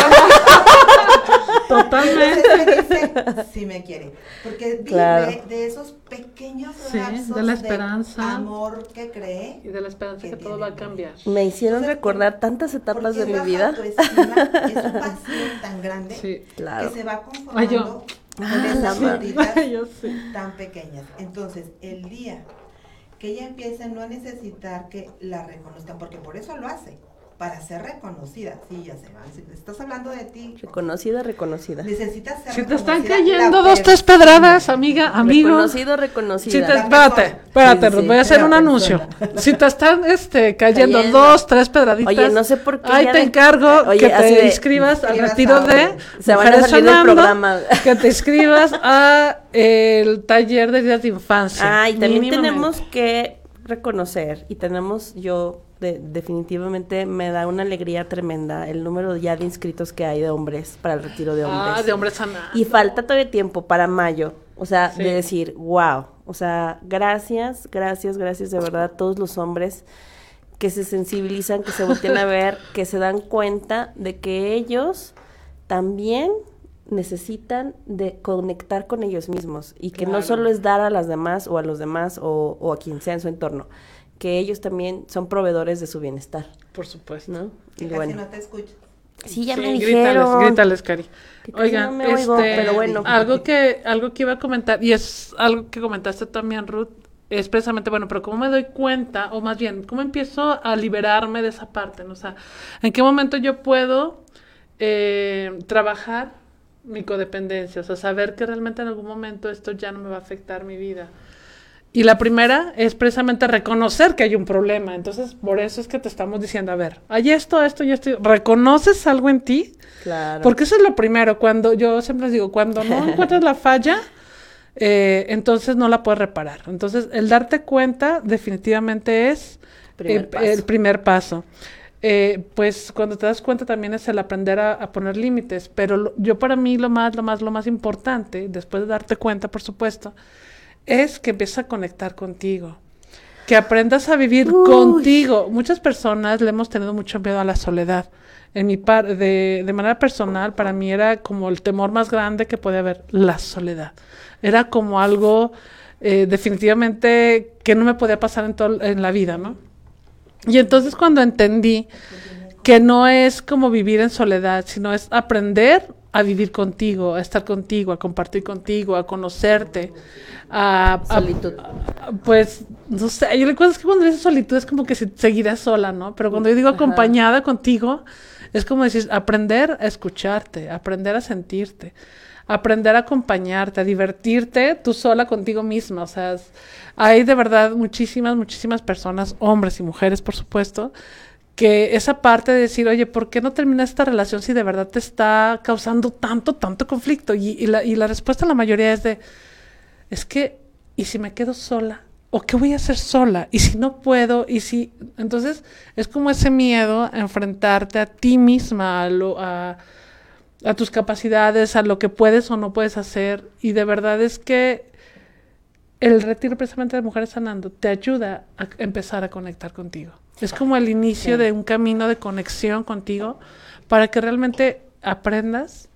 Totalmente. Entonces me dice, sí me quiere, porque vive Claro. de esos pequeños Sí, lapsos de la esperanza. amor que cree. Y de la esperanza que que todo tiene. va a cambiar. Me hicieron Entonces, recordar tantas etapas porque de mi baja vida. autoestima, es un vacío tan grande Sí. Claro. que se va Ay, conformando yo. con Ah, la esas madre. gorditas Yo sí. tan pequeñas. Entonces, el día que ella empiece no a necesitar que la reconozcan, porque por eso lo hace, para ser reconocida. Sí, ya se va. Si estás hablando de ti, Reconocida, reconocida. necesitas ser Si te están reconocida, cayendo la dos, tres persona. pedradas, amiga, amigo. Reconocido, Si reconocida. te, La espérate, persona. espérate, Sí, sí, Ruth, voy a hacer la un anuncio. persona. Si te están este, cayendo, Cayendo. dos, tres pedraditas, Oye, no sé por qué ahí ya te de- encargo Oye, que te así de- inscribas al Inscribas retiro a- de Se van a Mujeres salir del Sonando, programa. que te inscribas a el taller de días de infancia. Ah, y también mínimamente. tenemos que reconocer, y tenemos, yo de- definitivamente me da una alegría tremenda el número ya de inscritos que hay de hombres para el retiro de hombres. Ah, de hombres sana. Y falta todavía tiempo para mayo, o sea, Sí. de decir, wow, o sea, gracias, gracias, gracias de verdad a todos los hombres que se sensibilizan, que se voltean a ver, que se dan cuenta de que ellos también necesitan de conectar con ellos mismos y que no Claro. solo es dar a las demás o a los demás o, o a quien sea en su entorno, que ellos también son proveedores de su bienestar, Por supuesto. ¿no? Que Y casi bueno, no te escucho. sí, ya Sí, me grítales, dijeron. grítales, Cari. Que casi Oigan, no me oigo, este, pero bueno. algo que, algo que iba a comentar, y es algo que comentaste también, Ruth, es precisamente, bueno, pero cómo me doy cuenta, o más bien, cómo empiezo a liberarme de esa parte, ¿no? O sea, ¿en qué momento yo puedo eh, trabajar mi codependencia? O sea, saber que realmente en algún momento esto ya no me va a afectar mi vida. Y la primera es precisamente reconocer que hay un problema. Entonces, por eso es que te estamos diciendo, a ver, hay esto, esto y esto. ¿Reconoces algo en ti? Claro. Porque eso es lo primero. Cuando yo siempre les digo, cuando no encuentras la falla, eh, entonces no la puedes reparar. Entonces, el darte cuenta definitivamente es Primer eh, paso. el primer paso. Eh, pues cuando te das cuenta también es el aprender a, a poner límites. Pero lo, yo para mí lo más, lo más, lo más importante, después de darte cuenta, por supuesto, es que empieces a conectar contigo. que aprendas a vivir Uy. contigo. Muchas personas le hemos tenido mucho miedo a la soledad. En mi par de, de manera personal, para mí era como el temor más grande que podía haber, la soledad. Era como algo eh, definitivamente que no me podía pasar en, todo, en la vida, ¿no? Y entonces cuando entendí que no es como vivir en soledad, sino es aprender a vivir contigo, a estar contigo, a compartir contigo, a conocerte, a... Solitud. A, a, pues, no sé, yo recuerdo que cuando dices solitud es como que se, seguirás sola, ¿no? Pero cuando yo digo acompañada Ajá. contigo, es como decir, aprender a escucharte, aprender a sentirte, aprender a acompañarte, a divertirte tú sola contigo misma. O sea, es, hay de verdad muchísimas, muchísimas personas, hombres y mujeres, por supuesto, que esa parte de decir, oye, ¿por qué no termina esta relación si de verdad te está causando tanto, tanto conflicto? Y, y, la, y la respuesta a la mayoría es de, es que, ¿y si me quedo sola? ¿O qué voy a hacer sola? ¿Y si no puedo? ¿Y si...? Entonces, es como ese miedo a enfrentarte a ti misma, a, lo, a, a tus capacidades, a lo que puedes o no puedes hacer. Y de verdad es que el retiro precisamente de Mujeres Sanando te ayuda a empezar a conectar contigo. Es como el inicio sí. de un camino de conexión contigo para que realmente aprendas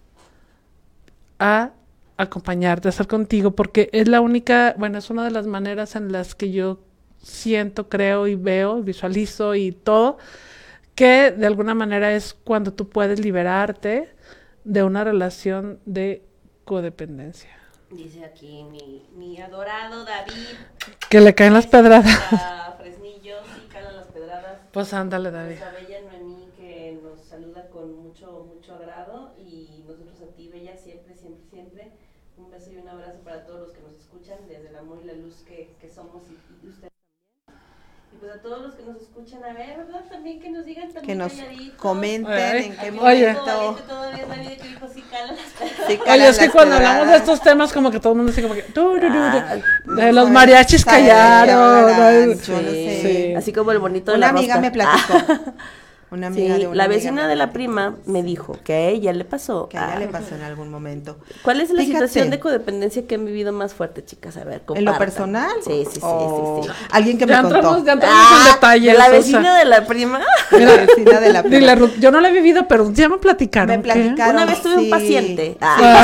a acompañarte, a estar contigo, porque es la única, bueno, es una de las maneras en las que yo siento, creo y veo, visualizo y todo, que de alguna manera es cuando tú puedes liberarte de una relación de codependencia. Dice aquí mi, mi adorado David. Que le caen las pedradas. Fresnillo, sí, caen las pedradas. Pues ándale, David. Nuestra bella Noemí que nos saluda con mucho, mucho agrado y nosotros a ti, bella, siempre, siempre, siempre. Un beso y un abrazo para todos los que nos escuchan desde el amor y la luz que, que somos y, y ustedes también. Y pues a todos los que nos escuchan, a ver, ¿verdad? También que nos digan también que nos calladitos. comenten Ay, en qué oye. momento. Todavía es la vida que dijo sí calan las pedradas. Sí, Oye, es que cuando pedradas. hablamos de estos temas como que todo el mundo dice como que tu, tu, tu, tu, Ah, de los mariachis callaron. Yo no sé. Sí. Así como el bonito de Una la amiga rosca. me platicó. Una amiga Sí, de una la amiga vecina me de la platicó. prima me dijo que a ella le pasó. Que a ella Ah. le pasó en algún momento. ¿Cuál es la Fíjate. situación de codependencia que han vivido más fuerte, chicas? A ver, ¿En compartan. lo personal? Sí, sí, sí, Oh, sí, sí. Alguien que Ya me entramos, contó. ya entramos Ah, en detalles. de la o sea. vecina de la prima. La vecina de la Dile, prima. Ruth, yo no lo he vivido, pero ya me platicaron. Me ¿qué? platicaron. Una vez tuve sí, un paciente. sí,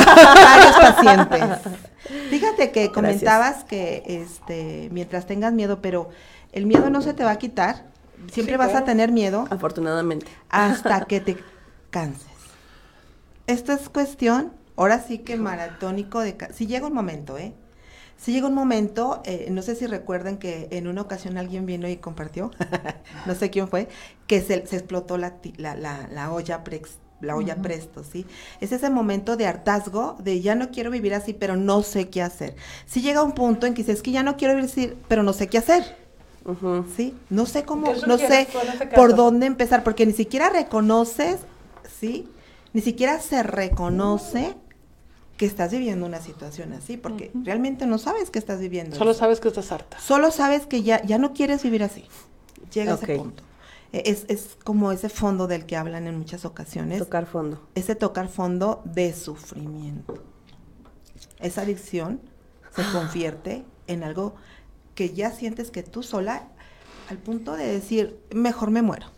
Ah. varios pacientes. Fíjate que Gracias. comentabas que este mientras tengas miedo, pero el miedo no se te va a quitar. Siempre Sí, vas claro. a tener miedo Afortunadamente. hasta que te canses. Esto es cuestión, ahora sí que maratónico de... ca- Si llega un momento, ¿eh? Si llega un momento, eh, no sé si recuerdan que en una ocasión alguien vino y compartió, no sé quién fue, que se, se explotó la, ti- la, la, la olla prex, la olla Ujú. presto, ¿sí? Es ese momento de hartazgo, de ya no quiero vivir así, pero no sé qué hacer. Si llega un punto en que dices, es que ya no quiero vivir así, pero no sé qué hacer. Ujú. Sí, no sé cómo, ¿Qué no sé sugieres tú en ese por caso? dónde empezar, porque ni siquiera reconoces, sí, ni siquiera se reconoce que estás viviendo una situación así, porque Ujú. realmente no sabes que estás viviendo. Solo eso. sabes que estás harta. Solo sabes que ya, ya no quieres vivir así. Llega Ok. ese punto. Eh, Es, es como ese fondo del que hablan en muchas ocasiones, Tocar fondo. ese tocar fondo de sufrimiento. Esa adicción se convierte en algo que ya sientes que tú sola, al punto de decir, mejor me muero.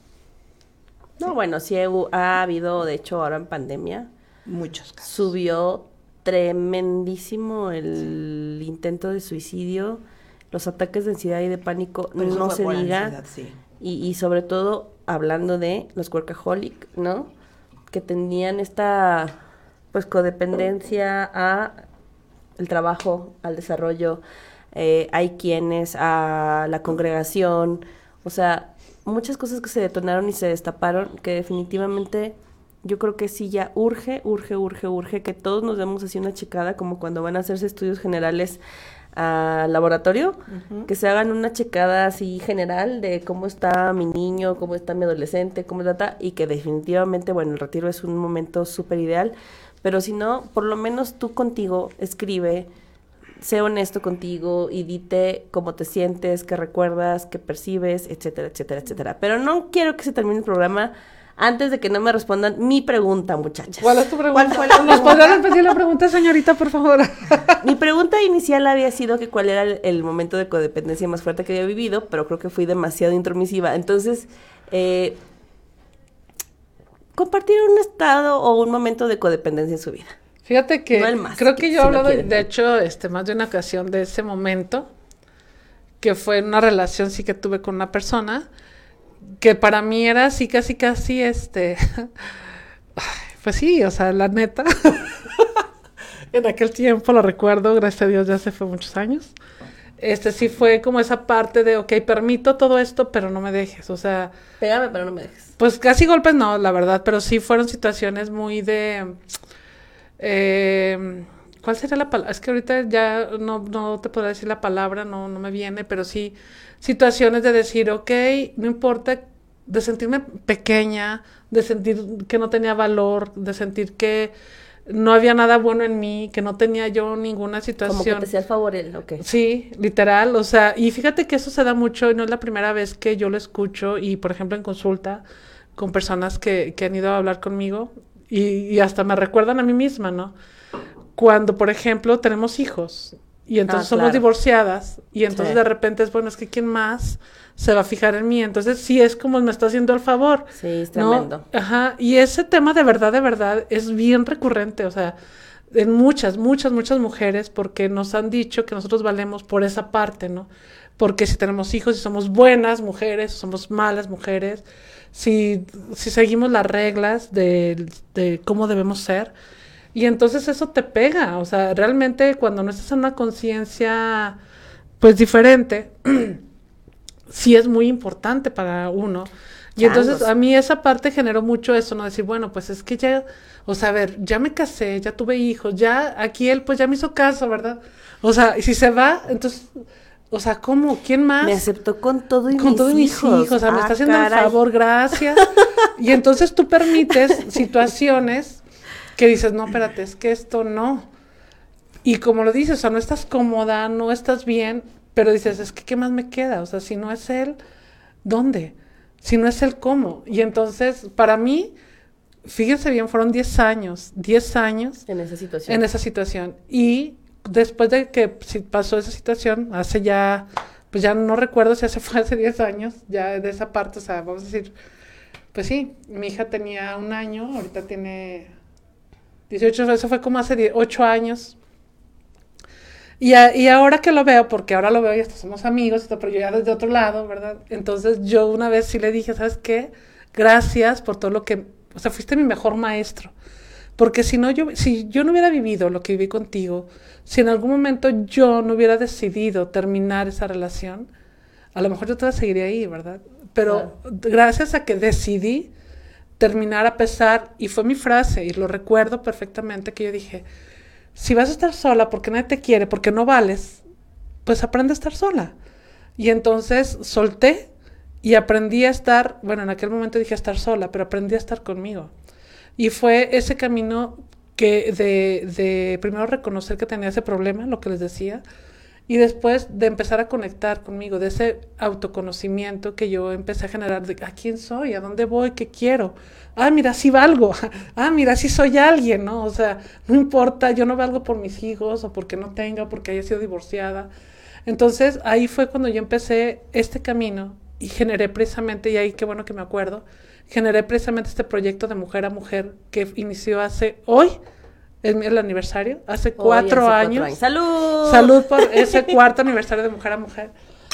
No, bueno, sí hu- ha habido, de hecho, ahora en pandemia, Muchos casos. subió tremendísimo el intento de suicidio, los ataques de ansiedad y de pánico, Pero eso no fue se por diga. ansiedad, sí. Y, y sobre todo hablando de los workaholic, ¿no? Que tenían esta, pues, codependencia a el trabajo, al desarrollo. Eh, hay quienes a la congregación, o sea, muchas cosas que se detonaron y se destaparon, que definitivamente yo creo que sí ya urge, urge, urge, urge que todos nos demos así una checada, como cuando van a hacerse estudios generales al laboratorio, Ujú. que se hagan una checada así general de cómo está mi niño, cómo está mi adolescente, cómo está, y que definitivamente, bueno, el retiro es un momento súper ideal, pero si no, por lo menos tú contigo escribe, sé honesto contigo y dite cómo te sientes, qué recuerdas, qué percibes, etcétera, etcétera, etcétera. Pero no quiero que se termine el programa Antes de que no me respondan mi pregunta, muchachas. ¿Cuál es tu pregunta? ¿Cuál fue la ¿Nos podrá repetir la pregunta, señorita, por favor? Mi pregunta inicial había sido que cuál era el, el momento de codependencia más fuerte que había vivido, pero creo que fui demasiado intromisiva. Entonces, eh, compartir un estado o un momento de codependencia en su vida. Fíjate que No el más, creo que, que yo he si hablado, lo de, quieren. de hecho, este, más de una ocasión de ese momento, que fue una relación sí que tuve con una persona, que para mí era así, casi, casi, este, pues sí, o sea, la neta, en aquel tiempo lo recuerdo, gracias a Dios ya se fue muchos años, este sí fue como esa parte de, ok, permito todo esto, pero no me dejes, o sea, Pégame, pero no me dejes. pues casi golpes no, la verdad, pero sí fueron situaciones muy de, eh, ¿cuál sería la palabra? Es que ahorita ya no, no te podré decir la palabra, no, no me viene, pero sí situaciones de decir, ok, no importa, de sentirme pequeña, de sentir que no tenía valor, de sentir que no había nada bueno en mí, que no tenía yo ninguna situación. Como que te hacía el favor él, ok. Sí, literal, o sea, y fíjate que eso se da mucho y no es la primera vez que yo lo escucho y, por ejemplo, en consulta con personas que, que han ido a hablar conmigo y, y hasta me recuerdan a mí misma, ¿no? Cuando, por ejemplo, tenemos hijos y entonces Ah, somos claro. divorciadas y entonces Sí. de repente es, bueno, es que ¿quién más se va a fijar en mí? Entonces sí es como me está haciendo el favor. Sí, es ¿no? tremendo. Ajá, y ese tema de verdad, de verdad es bien recurrente, o sea, en muchas, muchas, muchas mujeres, porque nos han dicho que nosotros valemos por esa parte, ¿no? Porque si tenemos hijos, si somos buenas mujeres, somos malas mujeres, si, si seguimos las reglas de, de cómo debemos ser, y entonces eso te pega, o sea, realmente cuando no estás en una conciencia, pues diferente, sí es muy importante para uno. Y entonces Changos. a mí esa parte generó mucho eso, ¿no? Decir, bueno, pues es que ya, o sea, a ver, ya me casé, ya tuve hijos, ya aquí él pues ya me hizo caso, ¿verdad? O sea, y si se va, entonces, o sea, ¿cómo? ¿Quién más? Me aceptó con todo y Con mis todos mis hijos. hijos, o sea, me Ah, está haciendo caray. el favor, gracias. Y entonces tú permites situaciones que dices, no, espérate, es que esto no. Y como lo dices, o sea, no estás cómoda, no estás bien, pero dices, es que ¿qué más me queda? O sea, si no es él, ¿dónde? Si no es él, ¿cómo? Y entonces, para mí, fíjense bien, fueron diez años, diez años En esa situación. en esa situación. Y después de que si pasó esa situación, hace ya, pues ya no recuerdo si hace fue hace diez años, ya de esa parte, o sea, vamos a decir, pues sí, mi hija tenía un año, ahorita tiene dieciocho, eso fue como hace ocho años. Y, a, y ahora que lo veo, porque ahora lo veo y hasta somos amigos, pero yo ya desde otro lado, ¿verdad? Entonces yo una vez sí le dije, ¿sabes qué? Gracias por todo lo que, o sea, fuiste mi mejor maestro. Porque si no, yo, si yo no hubiera vivido lo que viví contigo, si en algún momento yo no hubiera decidido terminar esa relación, a lo mejor yo todavía seguiría ahí, ¿verdad? Pero Claro. gracias a que decidí terminar a pesar, y fue mi frase, y lo recuerdo perfectamente, que yo dije, si vas a estar sola porque nadie te quiere, porque no vales, pues aprende a estar sola. Y entonces solté y aprendí a estar, bueno, en aquel momento dije a estar sola, pero aprendí a estar conmigo. Y fue ese camino que de, de primero reconocer que tenía ese problema, lo que les decía, y después de empezar a conectar conmigo, de ese autoconocimiento que yo empecé a generar, de a quién soy, a dónde voy, qué quiero. Ah, mira, sí valgo. Ah, mira, sí soy alguien, ¿no? O sea, no importa, yo no valgo por mis hijos, o porque no tenga, o porque haya sido divorciada. Entonces, ahí fue cuando yo empecé este camino y generé precisamente, y ahí qué bueno que me acuerdo, generé precisamente este proyecto de Mujer a Mujer que inició hace, hoy, es el aniversario, hace cuatro, Hoy, hace años. cuatro años. ¡Salud! Salud por ese cuarto aniversario de Mujer a Mujer,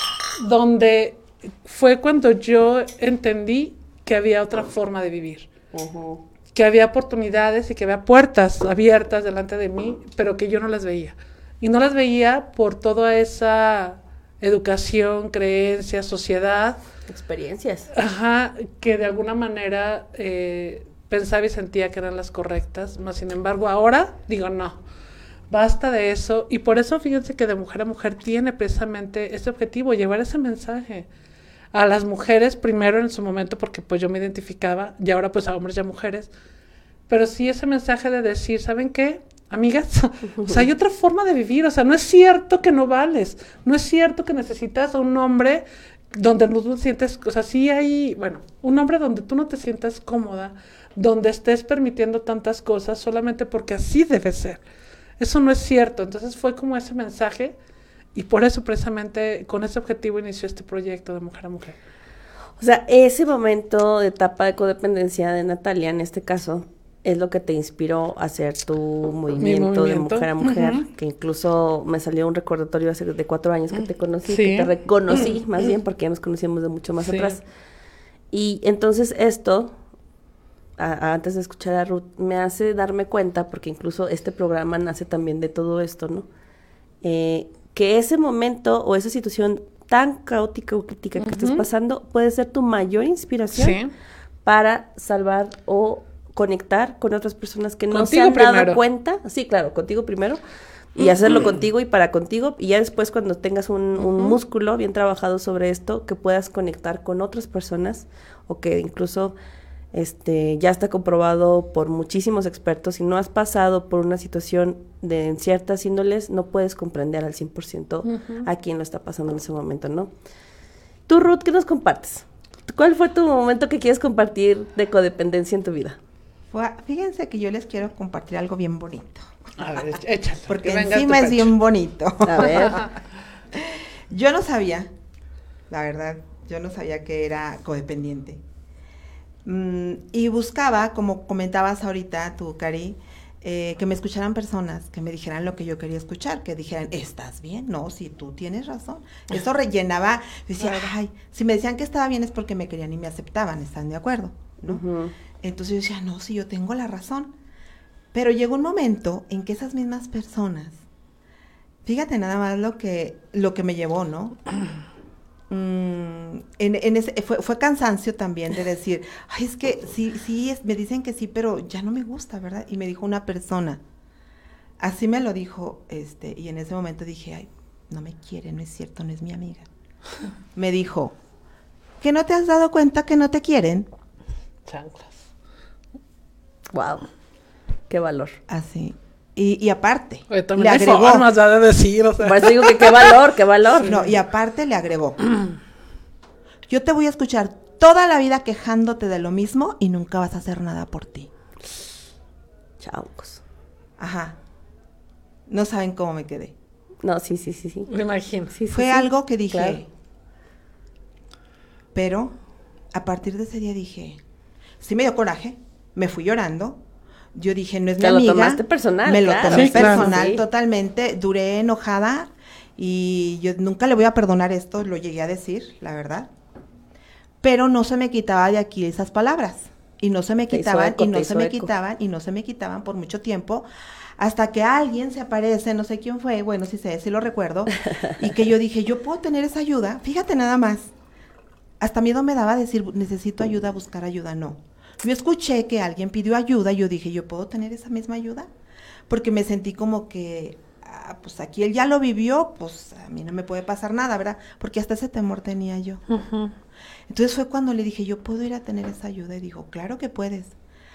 donde fue cuando yo entendí que había otra forma de vivir, Uh-huh. que había oportunidades y que había puertas abiertas delante de mí, pero que yo no las veía. Y no las veía por toda esa educación, creencia, sociedad, Experiencias. ajá, que de alguna manera eh, pensaba y sentía que eran las correctas, más sin embargo ahora digo no, basta de eso, y por eso fíjense que de Mujer a Mujer tiene precisamente ese objetivo, llevar ese mensaje a las mujeres primero en su momento, porque pues yo me identificaba, y ahora pues a hombres y a mujeres, pero sí ese mensaje de decir, ¿saben qué? Amigas, o sea, hay otra forma de vivir, o sea, no es cierto que no vales, no es cierto que necesitas a un hombre donde no te sientes, o sea, sí hay, bueno, un hombre donde tú no te sientas cómoda, donde estés permitiendo tantas cosas solamente porque así debe ser. Eso no es cierto. Entonces fue como ese mensaje y por eso precisamente con ese objetivo inició este proyecto de Mujer a Mujer. O sea, ese momento de etapa de codependencia de Natalia, en este caso, es lo que te inspiró a hacer tu movimiento, movimiento. de mujer a mujer, Uh-huh. que incluso me salió un recordatorio hace de cuatro años que te conocí, Sí. que te reconocí, más bien, porque ya nos conocíamos de mucho más Sí. atrás. Y entonces esto, a, a antes de escuchar a Ruth, me hace darme cuenta, porque incluso este programa nace también de todo esto, ¿no? Eh, que ese momento o esa situación tan caótica o crítica que Uh-huh. estás pasando puede ser tu mayor inspiración Sí. para salvar o conectar con otras personas que no se Contigo han dado primero. cuenta. Sí, claro, contigo primero. Y hacerlo contigo y para contigo. Y ya después cuando tengas un, un Ujú. músculo bien trabajado sobre esto, que puedas conectar con otras personas o que incluso este ya está comprobado por muchísimos expertos. Si no has pasado por una situación de en ciertas índoles, no puedes comprender al cien por ciento Ujú. a quién lo está pasando en ese momento, ¿no? Tú, Ruth, ¿qué nos compartes? ¿Cuál fue tu momento que quieres compartir de codependencia en tu vida? Fue- Fíjense que yo les quiero compartir algo bien bonito. A ver, éch- échalo. Porque que venga encima tu es pecho. bien bonito. A ver. Yo no sabía, la verdad, yo no sabía que era codependiente. Mm, y buscaba, como comentabas ahorita tú, Cari, eh, que me escucharan personas, que me dijeran lo que yo quería escuchar, que dijeran, ¿estás bien? No, si tú tienes razón. Eso rellenaba, decía, ay, si me decían que estaba bien es porque me querían y me aceptaban, ¿están de acuerdo? ¿No? Ujú. Entonces yo decía, no, si yo tengo la razón. Pero llegó un momento en que esas mismas personas, fíjate nada más lo que, lo que me llevó, ¿no? Mm, en, en ese, fue, fue cansancio también de decir, ay, es que sí, sí, es, me dicen que sí, pero ya no me gusta, ¿verdad? Y me dijo una persona, así me lo dijo, este, y en ese momento dije, ay, no me quiere, no es cierto, no es mi amiga. Me dijo, ¿que no te has dado cuenta que no te quieren? Chanclas. Wow. Qué valor. Así. Y, y aparte, Oye, también le hay agregó. formas ya de decir, o sea. Por eso digo que qué valor, qué valor. No, y aparte le agregó. Yo te voy a escuchar toda la vida quejándote de lo mismo y nunca vas a hacer nada por ti. Chaucos. Ajá. No saben cómo me quedé. No, sí, sí, sí, sí. Me imagino. Sí, sí, Fue sí. algo que dije. Claro. Pero a partir de ese día dije, sí me dio coraje, me fui llorando. Yo dije, no es mi Te lo amiga. tomaste personal, Me lo claro. tomé Sí, claro. personal Sí. totalmente. Duré enojada y yo nunca le voy a perdonar esto, lo llegué a decir, la verdad. Pero no se me quitaba de aquí esas palabras. Y no se me Te hizo quitaban, eco, y no te se hizo me eco. quitaban, y no se me quitaban por mucho tiempo. Hasta que alguien se aparece, no sé quién fue, bueno, sí sé, sí lo recuerdo. Y que yo dije, yo puedo tener esa ayuda. Fíjate nada más. Hasta miedo me daba decir, necesito ayuda, buscar ayuda, no. Yo escuché que alguien pidió ayuda y yo dije, ¿yo puedo tener esa misma ayuda? Porque me sentí como que, ah, pues aquí él ya lo vivió, pues a mí no me puede pasar nada, ¿verdad? Porque hasta ese temor tenía yo. Ujú. Entonces fue cuando le dije, ¿yo puedo ir a tener esa ayuda? Y dijo, claro que puedes.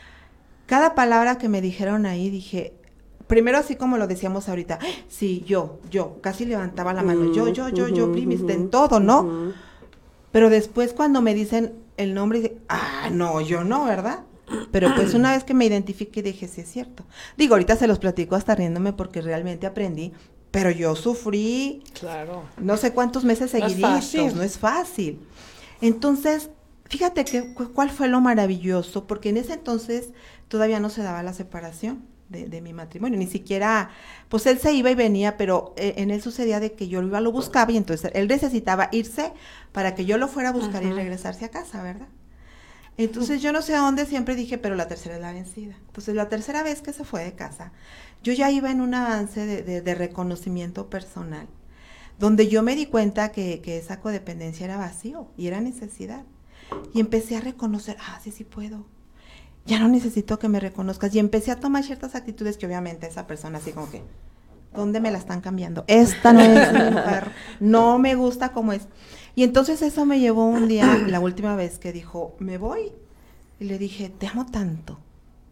Cada palabra que me dijeron ahí, dije, primero así como lo decíamos ahorita, ¡ah! Sí, yo, yo, casi levantaba la mano, yo, yo, yo, yo, Ujú, primis, ujú, en todo, ¿no? ujú. Pero después cuando me dicen el nombre, dice, ah, no, yo no, ¿verdad? Pero pues una vez que me identifiqué, dije, sí es cierto. Digo, ahorita se los platico hasta riéndome porque realmente aprendí, pero yo sufrí Claro. no sé cuántos meses No es seguiditos, fácil. no es fácil. Entonces, fíjate que cu- cuál fue lo maravilloso, porque en ese entonces todavía no se daba la separación de, de mi matrimonio, ni siquiera, pues él se iba y venía, pero eh, en él sucedía de que yo lo iba, lo buscaba y entonces él necesitaba irse para que yo lo fuera a buscar y Ujú. regresarse a casa, ¿verdad? Entonces yo no sé a dónde siempre dije, pero la tercera es la vencida. Entonces la tercera vez que se fue de casa, yo ya iba en un avance de, de, de reconocimiento personal, donde yo me di cuenta que, que esa codependencia era vacío y era necesidad. Y empecé a reconocer, ah, sí, sí puedo. Ya no necesito que me reconozcas. Y empecé a tomar ciertas actitudes que obviamente esa persona así como que, ¿dónde me la están cambiando? Esta no es mi mujer, no me gusta como es. Y entonces eso me llevó un día, la última vez que dijo, me voy. Y le dije, te amo tanto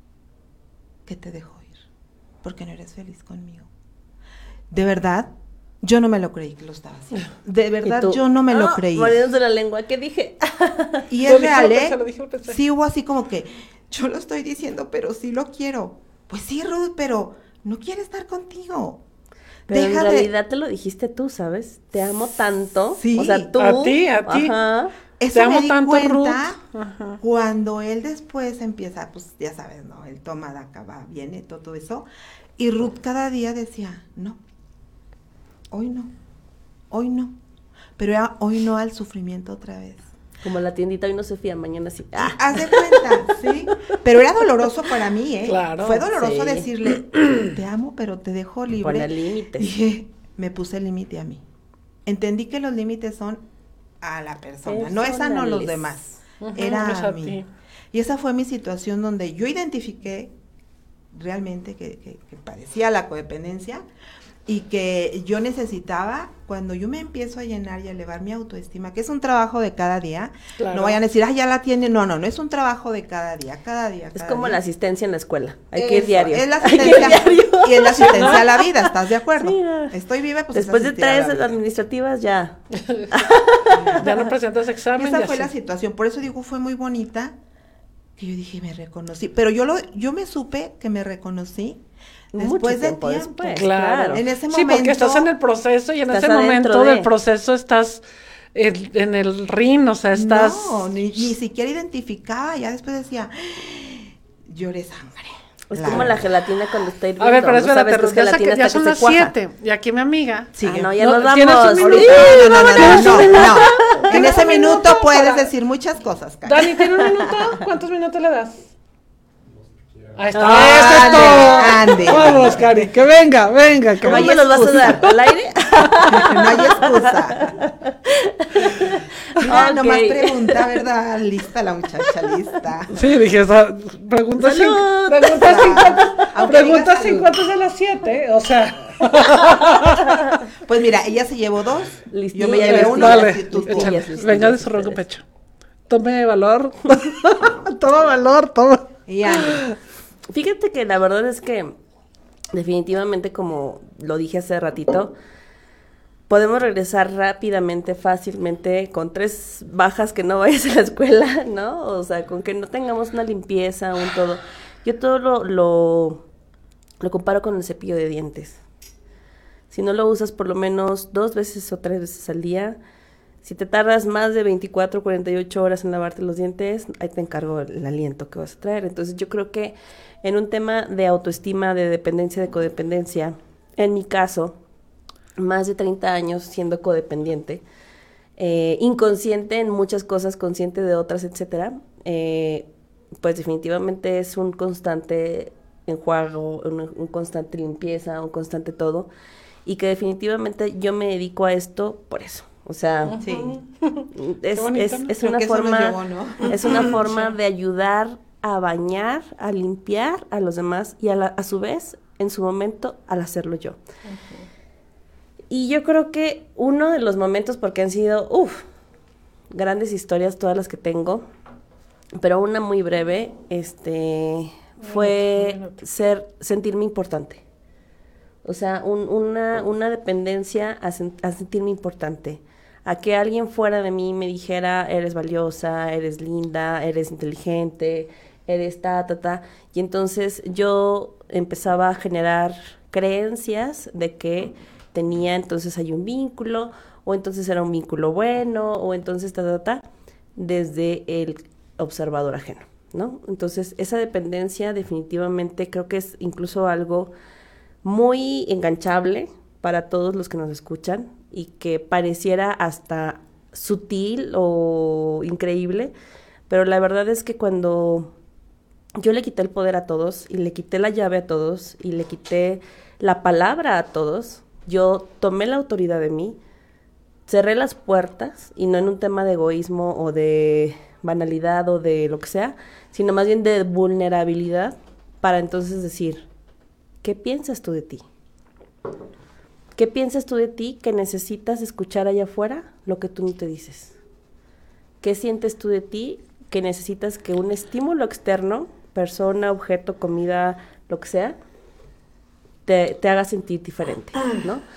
que te dejo ir, porque no eres feliz conmigo. De verdad, Yo no me lo creí que lo estaba haciendo. De verdad, yo no me lo ah, creí. Mordiéndose la lengua, ¿qué dije? Y Lo es dije, real, lo ¿eh? pensé, lo dije, lo pensé. Sí hubo así como que, yo lo estoy diciendo, pero sí lo quiero. Pues sí, Ruth, pero no quiere estar contigo. Pero Deja en de- realidad te lo dijiste tú, ¿sabes? Te amo tanto. Sí. O sea, tú. A ti, a ti. Ajá. Eso Te me amo di tanto, cuenta Ruth. Ajá. cuando él después empieza, pues ya sabes, ¿no? Él toma de acá, va, viene, todo eso. Y Ruth cada día decía, no, hoy no, hoy no. Pero era hoy no al sufrimiento otra vez. Como la tiendita hoy no se fía, mañana sí. Ah. Haz de cuenta, ¿sí? Pero era doloroso para mí, ¿eh? Claro, Fue doloroso sí. decirle, te amo, pero te dejo libre. Poner límites. Dije, me puse el límite a mí. Entendí que los límites son a la persona, no es a no los Personales. demás. Ujú, Era es a a mí. ti. Y esa fue mi situación donde yo identifiqué realmente que, que, que padecía la codependencia y que yo necesitaba, cuando yo me empiezo a llenar y a elevar mi autoestima, que es un trabajo de cada día, Claro. no vayan a decir, ah, ya la tiene, no, no, no es un trabajo de cada día, cada día. Es cada como día. la asistencia en la escuela. Hay que ir Eso, diario. Es la Hay que ir asistencia, diario. y es la asistencia a la vida, ¿estás de acuerdo? Sí, ah. Estoy viva, pues es Después de asistir a la tres vida. administrativas, ya. Ya no presentas Y examen. esa ya fue sí. la situación, por eso digo, fue muy bonita, que yo dije, me reconocí, pero yo lo, yo me supe que me reconocí Mucho después de tiempo tiempo. después. Claro. Claro. En ese Sí, porque momento- estás en el proceso y en Estás ese momento adentro de- del proceso estás en, en el ring, o sea, estás... No, ni, ni siquiera identificaba, ya después decía, lloré sangre. Es como la gelatina cuando está hirviendo. A ver, pero no espérate, sabes que Ruth, es ya, gelatina saqué- ya hasta son que las se cuaja. siete y aquí mi amiga... Sigue. Ah, no, ya No, nos vamos. ¿tienes un minuto? Ahorita. No, no, no, ¿Tienes no, un no, minuto? no. En ¿Tienes ese un minuto minuto puedes para- decir muchas cosas, Cari. Dani, ¿tiene un minuto? ¿Cuántos minutos le das? Ahí está. Ande, Eso es todo. ande. Vamos, Cari, que venga, venga. Que ¿Cómo hay me los vas a excusa. dar? ¿Al aire? No hay excusa. Mira, Ok. nomás pregunta, ¿verdad? Lista la muchacha, lista. Sí, dije, esa pregunta ¡Salud! cinco, pregunta cincuenta, Aunque pregunta diga salud. cincuenta de las siete, o sea. Pues mira, ella se llevó dos, Listillas. yo me llevé uno. Vale, y tú- tú- Listillas, échale, listillas, venga de su ronco ustedes. pecho. Tome valor, toma valor, toma. Y ande. Fíjate que la verdad es que definitivamente, como lo dije hace ratito, podemos regresar rápidamente, fácilmente, con tres bajas que no vayas a la escuela, ¿no? O sea, con que no tengamos una limpieza, un todo. Yo todo lo, lo, lo comparo con el cepillo de dientes. Si no lo usas por lo menos dos veces o tres veces al día, si te tardas más de veinticuatro, cuarenta y ocho horas en lavarte los dientes, ahí te encargo el aliento que vas a traer. Entonces yo creo que en un tema de autoestima, de dependencia, de codependencia, en mi caso, más de treinta años siendo codependiente, eh, inconsciente en muchas cosas, consciente de otras, etcétera, eh, pues definitivamente es un constante enjuago, un, un constante limpieza, un constante todo, y que definitivamente yo me dedico a esto por eso. O sea, Sí. es, Qué bonito, es, ¿no? es Creo una que eso nos forma, llevó, ¿no? es una forma de ayudar a bañar, a limpiar a los demás y a, la- a su vez, en su momento, al hacerlo yo. Y yo creo que uno de los momentos, porque han sido, uff, grandes historias todas las que tengo, pero una muy breve, este, fue Un minuto. ser, sentirme importante. O sea, un- una, una dependencia a, sen- a sentirme importante. A que alguien fuera de mí me dijera, eres valiosa, eres linda, eres inteligente, eres ta, ta, ta. Y entonces yo empezaba a generar creencias de que tenía, entonces hay un vínculo, o entonces era un vínculo bueno, o entonces ta, ta, ta, desde el observador ajeno, ¿no? Entonces esa dependencia definitivamente creo que es incluso algo muy enganchable para todos los que nos escuchan y que pareciera hasta sutil o increíble, pero la verdad es que cuando yo le quité el poder a todos y le quité la llave a todos y le quité la palabra a todos, yo tomé la autoridad de mí, cerré las puertas y no en un tema de egoísmo o de banalidad o de lo que sea, sino más bien de vulnerabilidad para entonces decir, ¿qué piensas tú de ti? ¿Qué piensas tú de ti que necesitas escuchar allá afuera lo que tú no te dices? ¿Qué sientes tú de ti que necesitas que un estímulo externo, persona, objeto, comida, lo que sea, te, te haga sentir diferente, ¿no?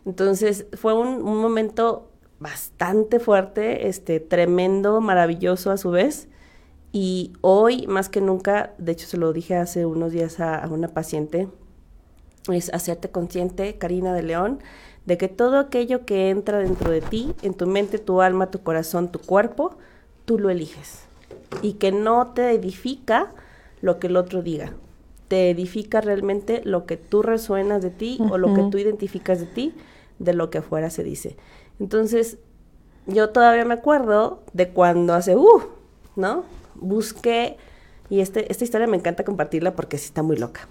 Entonces fue un, un momento bastante fuerte, este, tremendo, maravilloso a su vez. Y hoy, más que nunca, de hecho se lo dije hace unos días a, a una paciente, es hacerte consciente, Karina de León, de que todo aquello que entra dentro de ti, en tu mente, tu alma, tu corazón, tu cuerpo, tú lo eliges. Y que no te edifica lo que el otro diga. Te edifica realmente lo que tú resuenas de ti uh-huh. o lo que tú identificas de ti, de lo que afuera se dice. Entonces, yo todavía me acuerdo de cuando hace, uh, ¿no? Busqué, y este, esta historia me encanta compartirla porque sí está muy loca.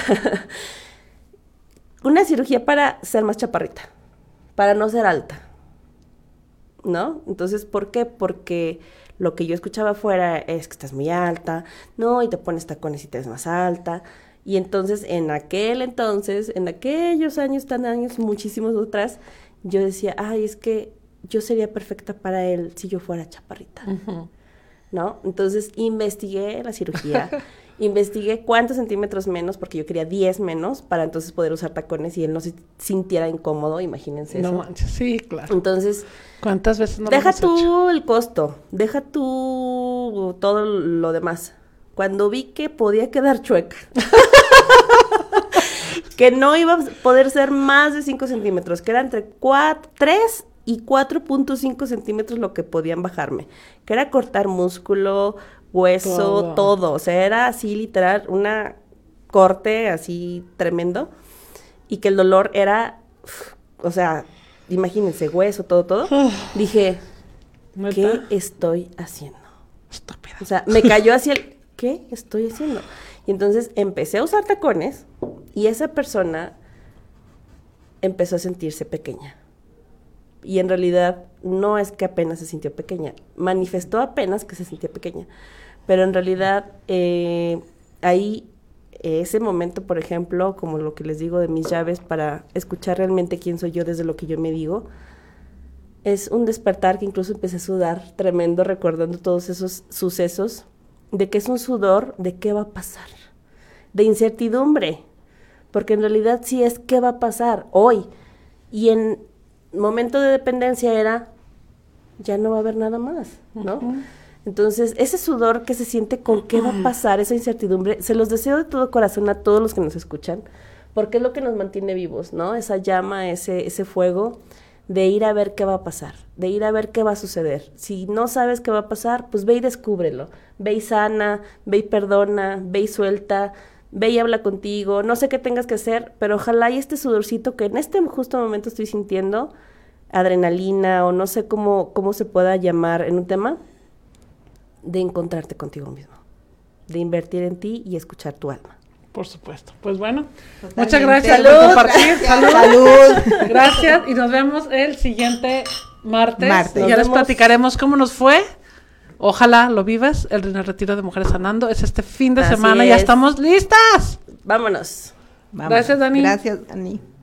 Una cirugía para ser más chaparrita, para no ser alta, ¿no? Entonces, ¿por qué? Porque lo que yo escuchaba afuera es que estás muy alta, no, y te pones tacones y te ves más alta. Y entonces, en aquel entonces, en aquellos años, tan años, muchísimos atrás, yo decía, ay, es que yo sería perfecta para él si yo fuera chaparrita, uh-huh. ¿no? Entonces, investigué la cirugía, investigué cuántos centímetros menos, porque yo quería diez menos, para entonces poder usar tacones y él no se sintiera incómodo, imagínense no eso. No manches, sí, claro. Entonces, ¿cuántas veces no deja lo hemos tú hecho? El costo, deja tú todo lo demás. Cuando vi que podía quedar chueca, que no iba a poder ser más de cinco centímetros, que era entre cuatro, tres y cuatro punto cinco centímetros lo que podían bajarme, que era cortar músculo, hueso, todo. todo, o sea, era así literal, una corte así tremendo, y que el dolor era, o sea, imagínense, hueso, todo, todo, dije, ¿Meta? ¿Qué estoy haciendo? Estúpida. O sea, me cayó hacia el, ¿qué estoy haciendo? Y entonces empecé a usar tacones, y esa persona empezó a sentirse pequeña. Y en realidad no es que apenas se sintió pequeña, manifestó apenas que se sentía pequeña, pero en realidad eh, ahí, ese momento, por ejemplo, como lo que les digo de mis llaves para escuchar realmente quién soy yo desde lo que yo me digo, es un despertar que incluso empecé a sudar tremendo recordando todos esos sucesos, de que es un sudor de qué va a pasar, de incertidumbre, porque en realidad sí es qué va a pasar hoy, y en momento de dependencia era, ya no va a haber nada más, ¿no? Uh-huh. Entonces, ese sudor que se siente con qué va a pasar, esa incertidumbre, se los deseo de todo corazón a todos los que nos escuchan, porque es lo que nos mantiene vivos, ¿no? Esa llama, ese, ese fuego de ir a ver qué va a pasar, de ir a ver qué va a suceder. Si no sabes qué va a pasar, pues ve y descúbrelo. Ve y sana, ve y perdona, ve y suelta, ve y habla contigo, no sé qué tengas que hacer, pero ojalá y este sudorcito que en este justo momento estoy sintiendo, adrenalina o no sé cómo, cómo se pueda llamar en un tema, de encontrarte contigo mismo, de invertir en ti y escuchar tu alma. Por supuesto. Pues bueno, totalmente. Muchas gracias Salud, por compartir. Gracias. Salud. Salud. Gracias y nos vemos el siguiente martes. Martes. Y ya les platicaremos cómo nos fue. Ojalá lo vivas, el, el retiro de Mujeres Sanando. Es este fin de Así semana, es. ya estamos listas. Vámonos. Vámonos. Gracias, Dani. Gracias, Dani.